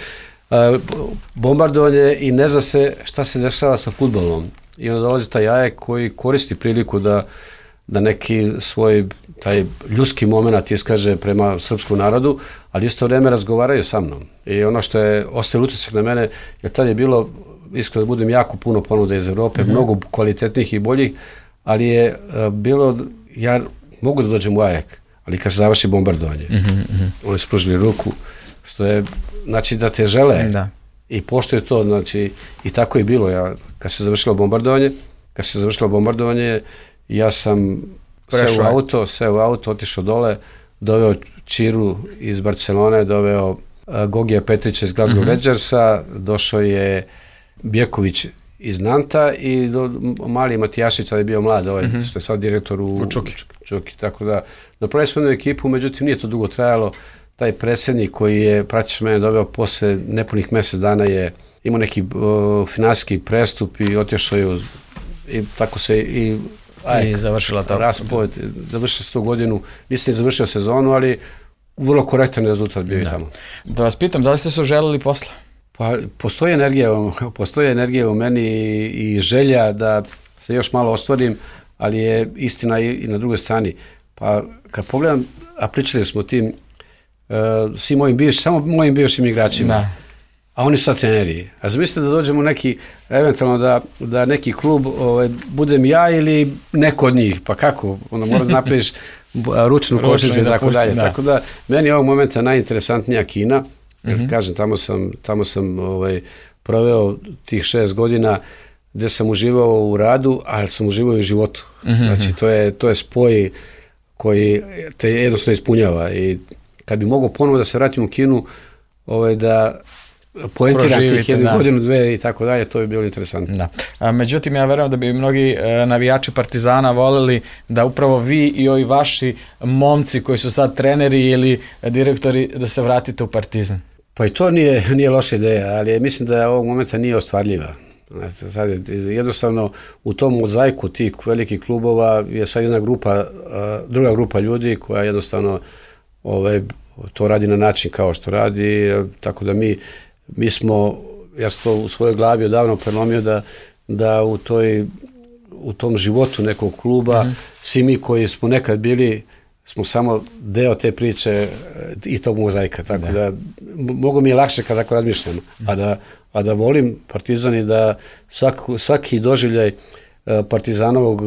bombardovanje i ne zna se šta se dešava sa fudbalom i onda dolazi taj A E K koji koristi priliku da da neki svoj taj ljudski moment iskaže prema srpskom narodu, ali isto vreme razgovaraju sa mnom. I ono što je ostaje utisak na mene, jer tad je bilo, iskreno da budem, jako puno ponuda iz Evrope, mm-hmm. mnogo kvalitetnih i boljih, ali je uh, bilo, ja mogu da dođem u A E K, ali kad se završi bombardovanje, mm-hmm. oni su pružili ruku, što je, znači da te žele da. I pošto je to, znači, i tako je bilo, ja, kad se završilo bombardovanje, kad se završilo bombardovanje, ja sam seo u auto, seo u auto, otišao dole, doveo Čiru iz Barcelone, doveo uh, Gogija Petrića iz Glasgow mm-hmm. Rangersa, došao je Bjeković iz Nanta i do, mali Matijašić, ali je bio mlad, ovaj, mm-hmm. što je sad direktor u, u Čuki. Čuki. Tako da, napravili smo jednu ekipu, međutim nije to dugo trajalo. Taj predsjednik koji je praktično mene doveo posle nepunih mjesec dana je imao neki uh, finansijski prestup i otišao je i tako se i A E K, i završila ta raspod, završio sto godinu, nisam završio sezonu, ali vrlo korektan rezultat bio i tamo. Da vas pitam, da li ste se želeli posle? Pa postoji energija, postoji energija u meni i, i želja da se još malo ostvarim, ali je istina i, i na drugoj strani. Pa kad pogledam, a pričali smo o tim uh, svim mojim bivšim, samo mojim bivšim igračima. Da. A oni sad treneri. A zamislite da dođemo neki, eventualno da, da neki klub ovaj, budem ja ili neko od njih, pa kako? Onda moraš napraviš ručnu košnicu i tako dalje. Da. Tako da, meni je ovog momenta najinteresantnija Kina, jer mm-hmm. kažem, tamo sam, tamo sam ovaj, proveo tih šest godina gdje sam uživao u radu, ali sam uživao i u životu. Mm-hmm. Znači, to je, to je spoj koji te jednostavno ispunjava i kad bi mogao ponovo da se vratim u Kinu, ovaj, da poentiram tih jednu godinu, dve i tako dalje, to bi bilo interesantno. Da. A, međutim, ja verujem da bi mnogi e, navijači Partizana voleli da upravo vi i ovi vaši momci koji su sad treneri ili direktori da se vratite u Partizan. Pa i to nije, nije loša ideja, ali mislim da ovog momenta nije ostvarljiva. Sad je, jednostavno u tom mozaiku tih velikih klubova je sad jedna grupa, druga grupa ljudi koja jednostavno ovaj, to radi na način kao što radi, tako da mi Mi smo, ja sam to u svojoj glavi odavno prelomio da, da u, toj, u tom životu nekog kluba, mm-hmm. svi mi koji smo nekad bili, smo samo deo te priče i tog mozaika. Tako da, da mogu mi je lakše kad tako razmišljam. Mm-hmm. A, da, a da volim Partizan i da svaki, svaki doživljaj Partizanovog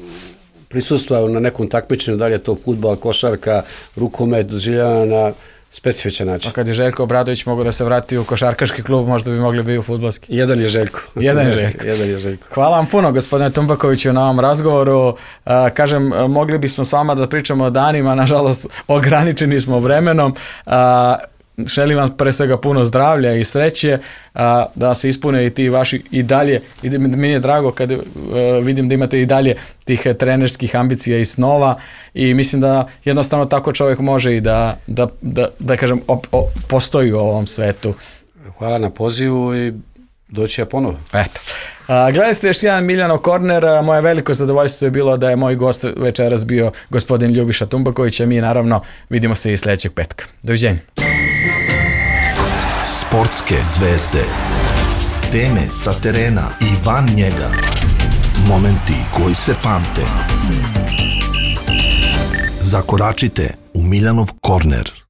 prisustva na nekom takmičenju, da li je to fudbal, košarka, rukomet, doživljava na specifičan način. A kad je Željko Obradović mogao da se vrati u košarkaški klub, možda bi mogli biti u fudbalski. Jedan je Željko. Jedan je Željko. Jedan je Željko. Hvala vam puno, gospodine Tumbakoviću, na ovom razgovoru. A, kažem, mogli bismo s vama da pričamo o danima, nažalost, ograničeni smo vremenom. A, želim vam pre svega puno zdravlja i sreće, a, da se ispune i ti vaši i dalje, i meni je drago kad a, vidim da imate i dalje tih trenerskih ambicija i snova i mislim da jednostavno tako čovjek može i da, da, da, da kažem, op, op, postoji u ovom svetu. Hvala na pozivu i doći ja ponovo. Eto. A, gledali ste još jedan Miljanov korner, a, moje veliko zadovoljstvo je bilo da je moj gost večeras bio gospodin Ljubiša Tumbaković, a mi naravno vidimo se i sljedećeg petka. Doviđenja. Sportske zvezde, teme sa terena i van njega, momenti koji se pamte. Zakoračite u Miljanov korner.